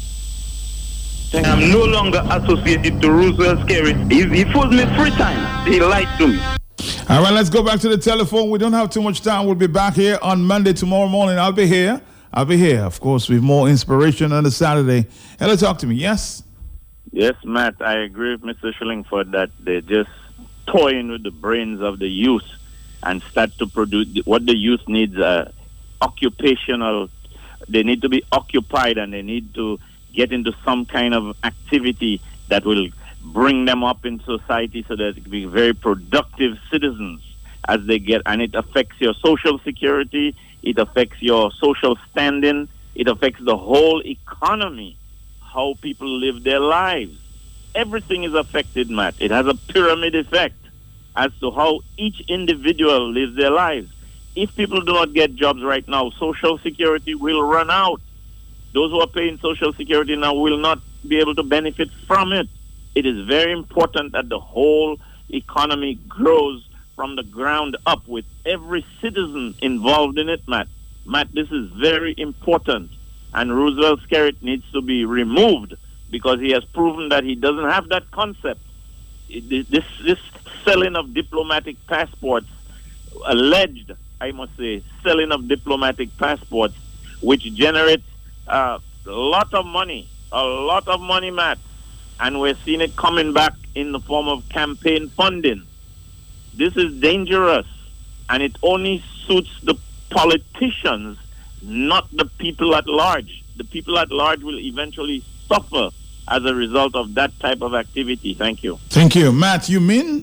I'm no longer associated to Roosevelt Skerrit. He, he fooled me three times. He lied to me. All right, let's go back to the telephone. We don't have too much time. We'll be back here on Monday, tomorrow morning. I'll be here. I'll be here, of course, with more inspiration on the Saturday. Hello, talk to me. Yes? Yes, Matt, I agree with Mister Shillingford that they're just toying with the brains of the youth and start to produce what the youth needs, uh, occupational. They need to be occupied and they need to get into some kind of activity that will bring them up in society so that they can be very productive citizens as they get, and it affects your social security, it affects your social standing, it affects the whole economy, how people live their lives. Everything is affected, Matt. It has a pyramid effect as to how each individual lives their lives. If people do not get jobs right now, social security will run out. Those who are paying social security now will not be able to benefit from it. It is very important that the whole economy grows from the ground up with every citizen involved in it, Matt. Matt, this is very important. And Roosevelt Skerrit needs to be removed because he has proven that he doesn't have that concept. It, this, this selling of diplomatic passports, alleged, I must say, selling of diplomatic passports, which generates uh, a lot of money, a lot of money, Matt. And we're seeing it coming back in the form of campaign funding. This is dangerous, and it only suits the politicians, not the people at large. The people at large will eventually suffer as a result of that type of activity. Thank you. Thank you. Matt, you mean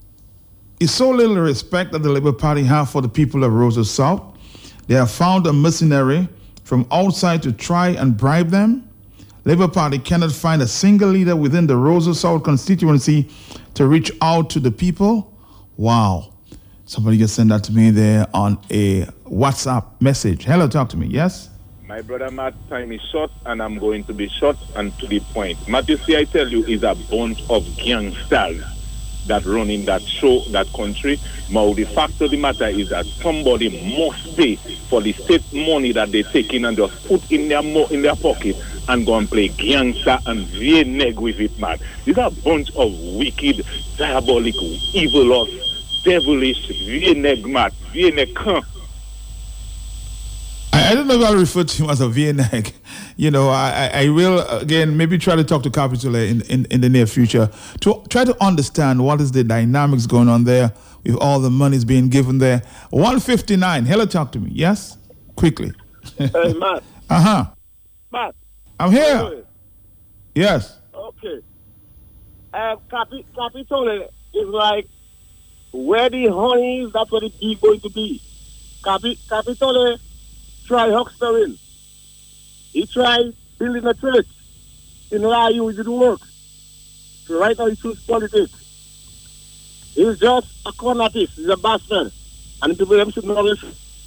it's so little respect that the Labour Party have for the people of Roseau South? They have found a mercenary from outside to try and bribe them? Labour Party cannot find a single leader within the Roseau South constituency to reach out to the people? Wow. Somebody just sent that to me there on a WhatsApp message. Hello, talk to me. Yes? My brother Matt, time is short, and I'm going to be short and to the point. Matt, you see, I tell you, is a bunch of gangsters that run in that show, that country. Now, the fact of the matter is that somebody must pay for the state money that they take in and just put in their mo- in their pocket and go and play gangster and V-neg with it, man. These are a bunch of wicked, diabolical, evil, devilish V-neg, man. V-neg, huh? I don't know if I'll refer to him as a V N A G. You know, I, I will, again, maybe try to talk to Capitol in, in, in the near future to try to understand what is the dynamics going on there with all the monies being given there. one fifty-nine, hello, talk to me. Yes? Quickly. Hey, Matt. Uh-huh. Matt. I'm here. Yes. Okay. Uh, Capi- Capitol is like where the honey is, that's where the bee going to be. Capi- Capitol try huckstering. He tried building a church. In Layu, it didn't work. So right now he chooses politics. He's just a cornatist. He's a bastard. And people them should know this.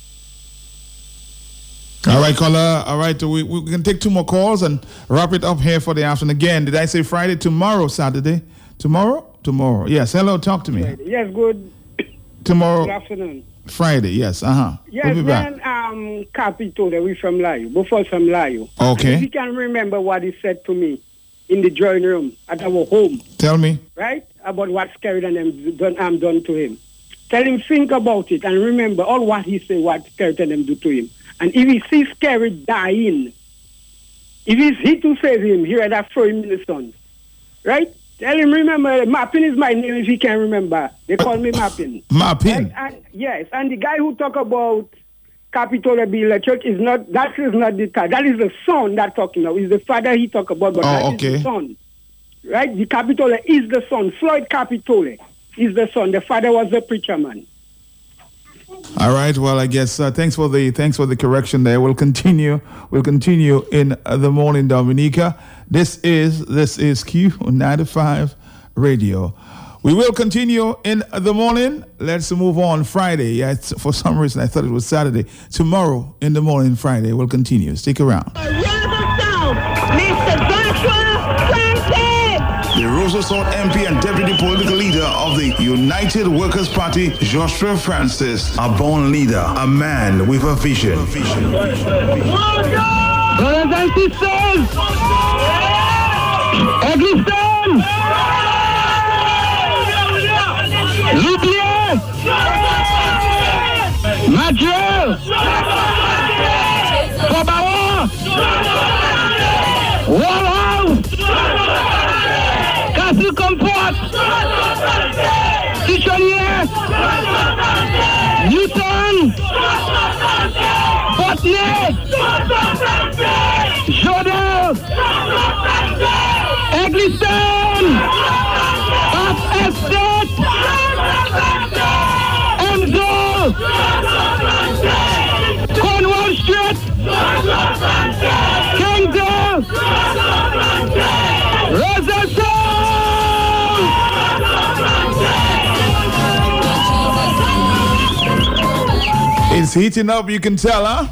All right, caller. All right, we, we can take two more calls and wrap it up here for the afternoon. Again, did I say Friday? Tomorrow, Saturday? Tomorrow? Tomorrow. Yes, hello, talk to me. Yes, good. Tomorrow. Good afternoon. Friday, yes, uh-huh. Yes, we'll be then back. um, Capitol, we from Layo, before from Layo. Okay. If you can remember what he said to me in the drawing room at our home. Tell me. Right? About what's carried and them done, um, done to him. Tell him think about it and remember all what he said, what Skerrit and them do to him. And if he sees Skerrit dying, if it's he to save him, he rather throw him in the sun. Right? Tell him, remember, Mappin is my name if he can remember. They call me Mappin. Mappin? Right? And, yes, and the guy who talk about Capitol being a church is not, that is not the guy. That is the son that talking now. It's the father he talk about, but oh, that okay. is the son. Right? The Capitol is the son. Floyd Capitol is the son. The father was the preacher man. All right. Well, I guess uh, thanks for the thanks for the correction there. We'll continue. We'll continue in uh, the morning, Dominica. This is this is Q ninety-five Radio. We will continue in the morning. Let's move on. Friday. Yeah, it's, for some reason I thought it was Saturday. Tomorrow in the morning, Friday. We'll continue. Stick around. Mister Joshua Franklin. The Roseau South M P and Deputy Political Leader of the United Workers' Party, Joshua Francis, a born leader, a man with a vision. Brothers and sisters, Eggleston, U P S, Adriel! Kobawa! Warehouse! Castle Comfort! Kitchenier! Newton! Botany! Jodel! Eggleston! Bath Estate! Enzo! Cornwall Street! Kingdom! Rosenthal! It's heating up, you can tell, huh?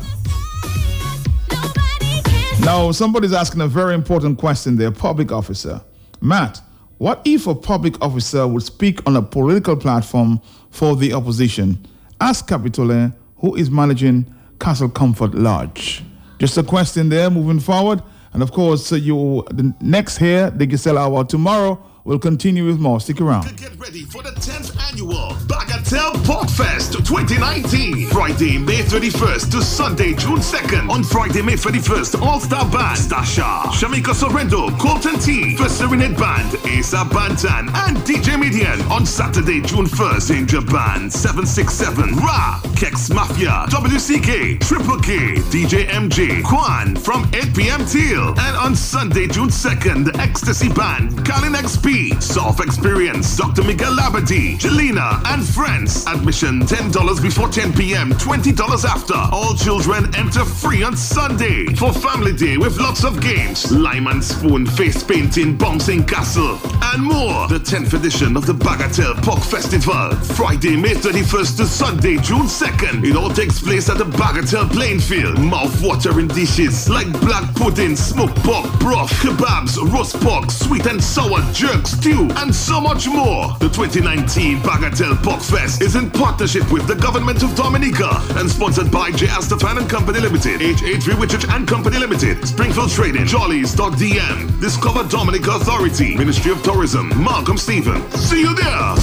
Now, somebody's asking a very important question there, public officer. Matt, what if a public officer would speak on a political platform for the opposition? Ask Capitole, who is managing Castle Comfort Lodge. Just a question there, moving forward. And of course, uh, you the next here, the Giselle Hour tomorrow, will continue with more. Stick around. Get ready for the tenth annual Bagatelle Porkfest twenty nineteen. Friday, May thirty-first to Sunday, June second. On Friday, May thirty-first, All-Star Band, Stasha, Shamika Sorrento, Colton T, First Serenade Band, Asa Bantan, and D J Midian. On Saturday, June first, Angel Band, seven six seven, Ra, Kex Mafia, W C K, Triple K, D J M J, Kwan from eight p.m. till. And on Sunday, June second, the Ecstasy Band, Colin X P, Soft Experience, Doctor Miguel Labadie, Jelena, and friends. Admission ten dollars before ten p.m., twenty dollars after. All children enter free on Sunday for Family Day with lots of games, lime and spoon, face painting, bouncing castle, and more. The tenth edition of the Bagatelle Pork Festival. Friday, May thirty-first to Sunday, June second. It all takes place at the Bagatelle playing field. Mouth-watering dishes like black pudding, smoked pork broth, kebabs, roast pork, sweet and sour jerk, stew, and so much more. The twenty nineteen Bagatelle Pork Fest is in partnership with the government of Dominica and sponsored by J. Astefan and Company Limited, H A three Wichich and Company Limited, Springfield Trading, Jollies dot D M, Discover Dominica Authority, Ministry of Tourism, Malcolm Stephen. See you there.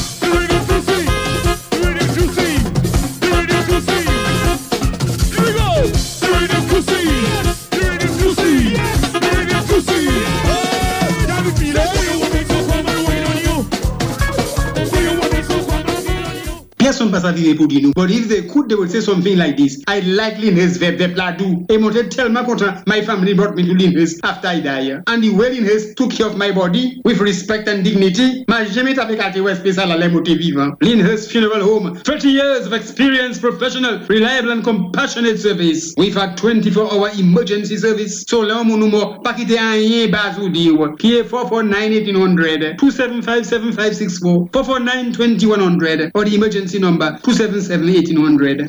Person pass at the Pudinu. But if they could, they would say something like this. I like Linhes Vep Vep Ladu. I wanted to tell my contra, my family brought me to Linhes after I die. And the way Linhes took care of my body with respect and dignity, ma jamais avec à te spécial à l'émoté vivant. Linhes Funeral Home. thirty years of experience, professional, reliable and compassionate service. We've had twenty-four hour emergency service. So là, mon numéro, pas quitter un yen bazou diwa. Qui est four four nine eighteen hundred, two seven five seven five six four, four four nine twenty-one hundred, or the emergency number two seven seven eighteen hundred.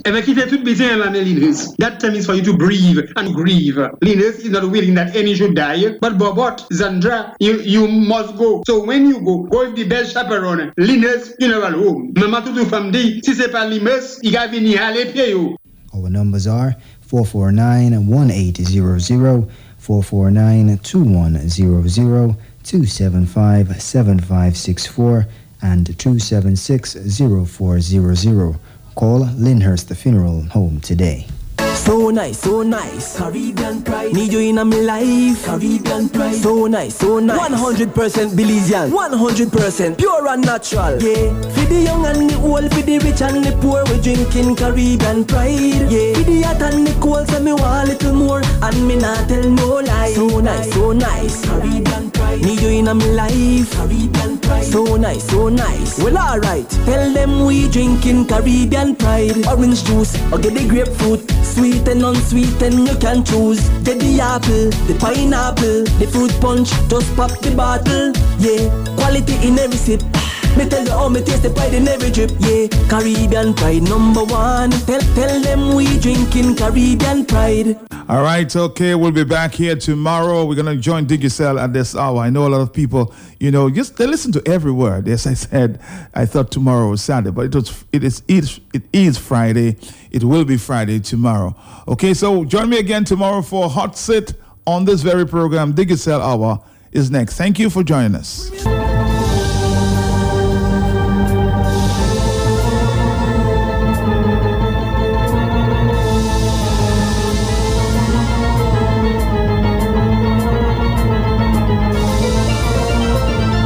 That time is for you to breathe and grieve. Linus is not willing that any should die, but Bobot, Zandra, you, you must go. So when you go, go with the best chaperone. Linus Funeral Home. Mama tutu famdi, si c'est pas Limus, il va venir aller pied yo. Our numbers are four four nine one eight zero zero, four four nine two one zero zero, two seven five seven five six four, and two seven six zero four zero zero. Call Lyndhurst Funeral Home today. So nice, so nice. Caribbean pride. Need you in my life. Caribbean pride. So nice, so nice. one hundred percent Belizean. one hundred percent pure and natural. Yeah. For the young and the old, for the rich and the poor, we drinking Caribbean pride. Yeah. For the hot and the cold, so me want a little more, and me not tell no lie. So nice, so nice. Caribbean pride. Need you in my life. Caribbean pride. So nice, so nice. Well, alright. Tell them we drinking Caribbean pride. Orange juice, or get the grapefruit. Sweet and unsweet and you can choose. Get the apple, the pineapple, the fruit punch, just pop the bottle. Yeah, quality in every sip. Me tell you how me taste the pride in every drip. Yeah, Caribbean pride number one. Tell, tell them we drinking Caribbean pride. All right, okay, we'll be back here tomorrow. We're going to join Digicel at this hour. I know a lot of people, you know, just they listen to every word. As I said, I thought tomorrow was Saturday, but it was it is it is, it is Friday. It will be Friday tomorrow. Okay, so join me again tomorrow for Hot Sit on this very program. Digicel Hour is next. Thank you for joining us.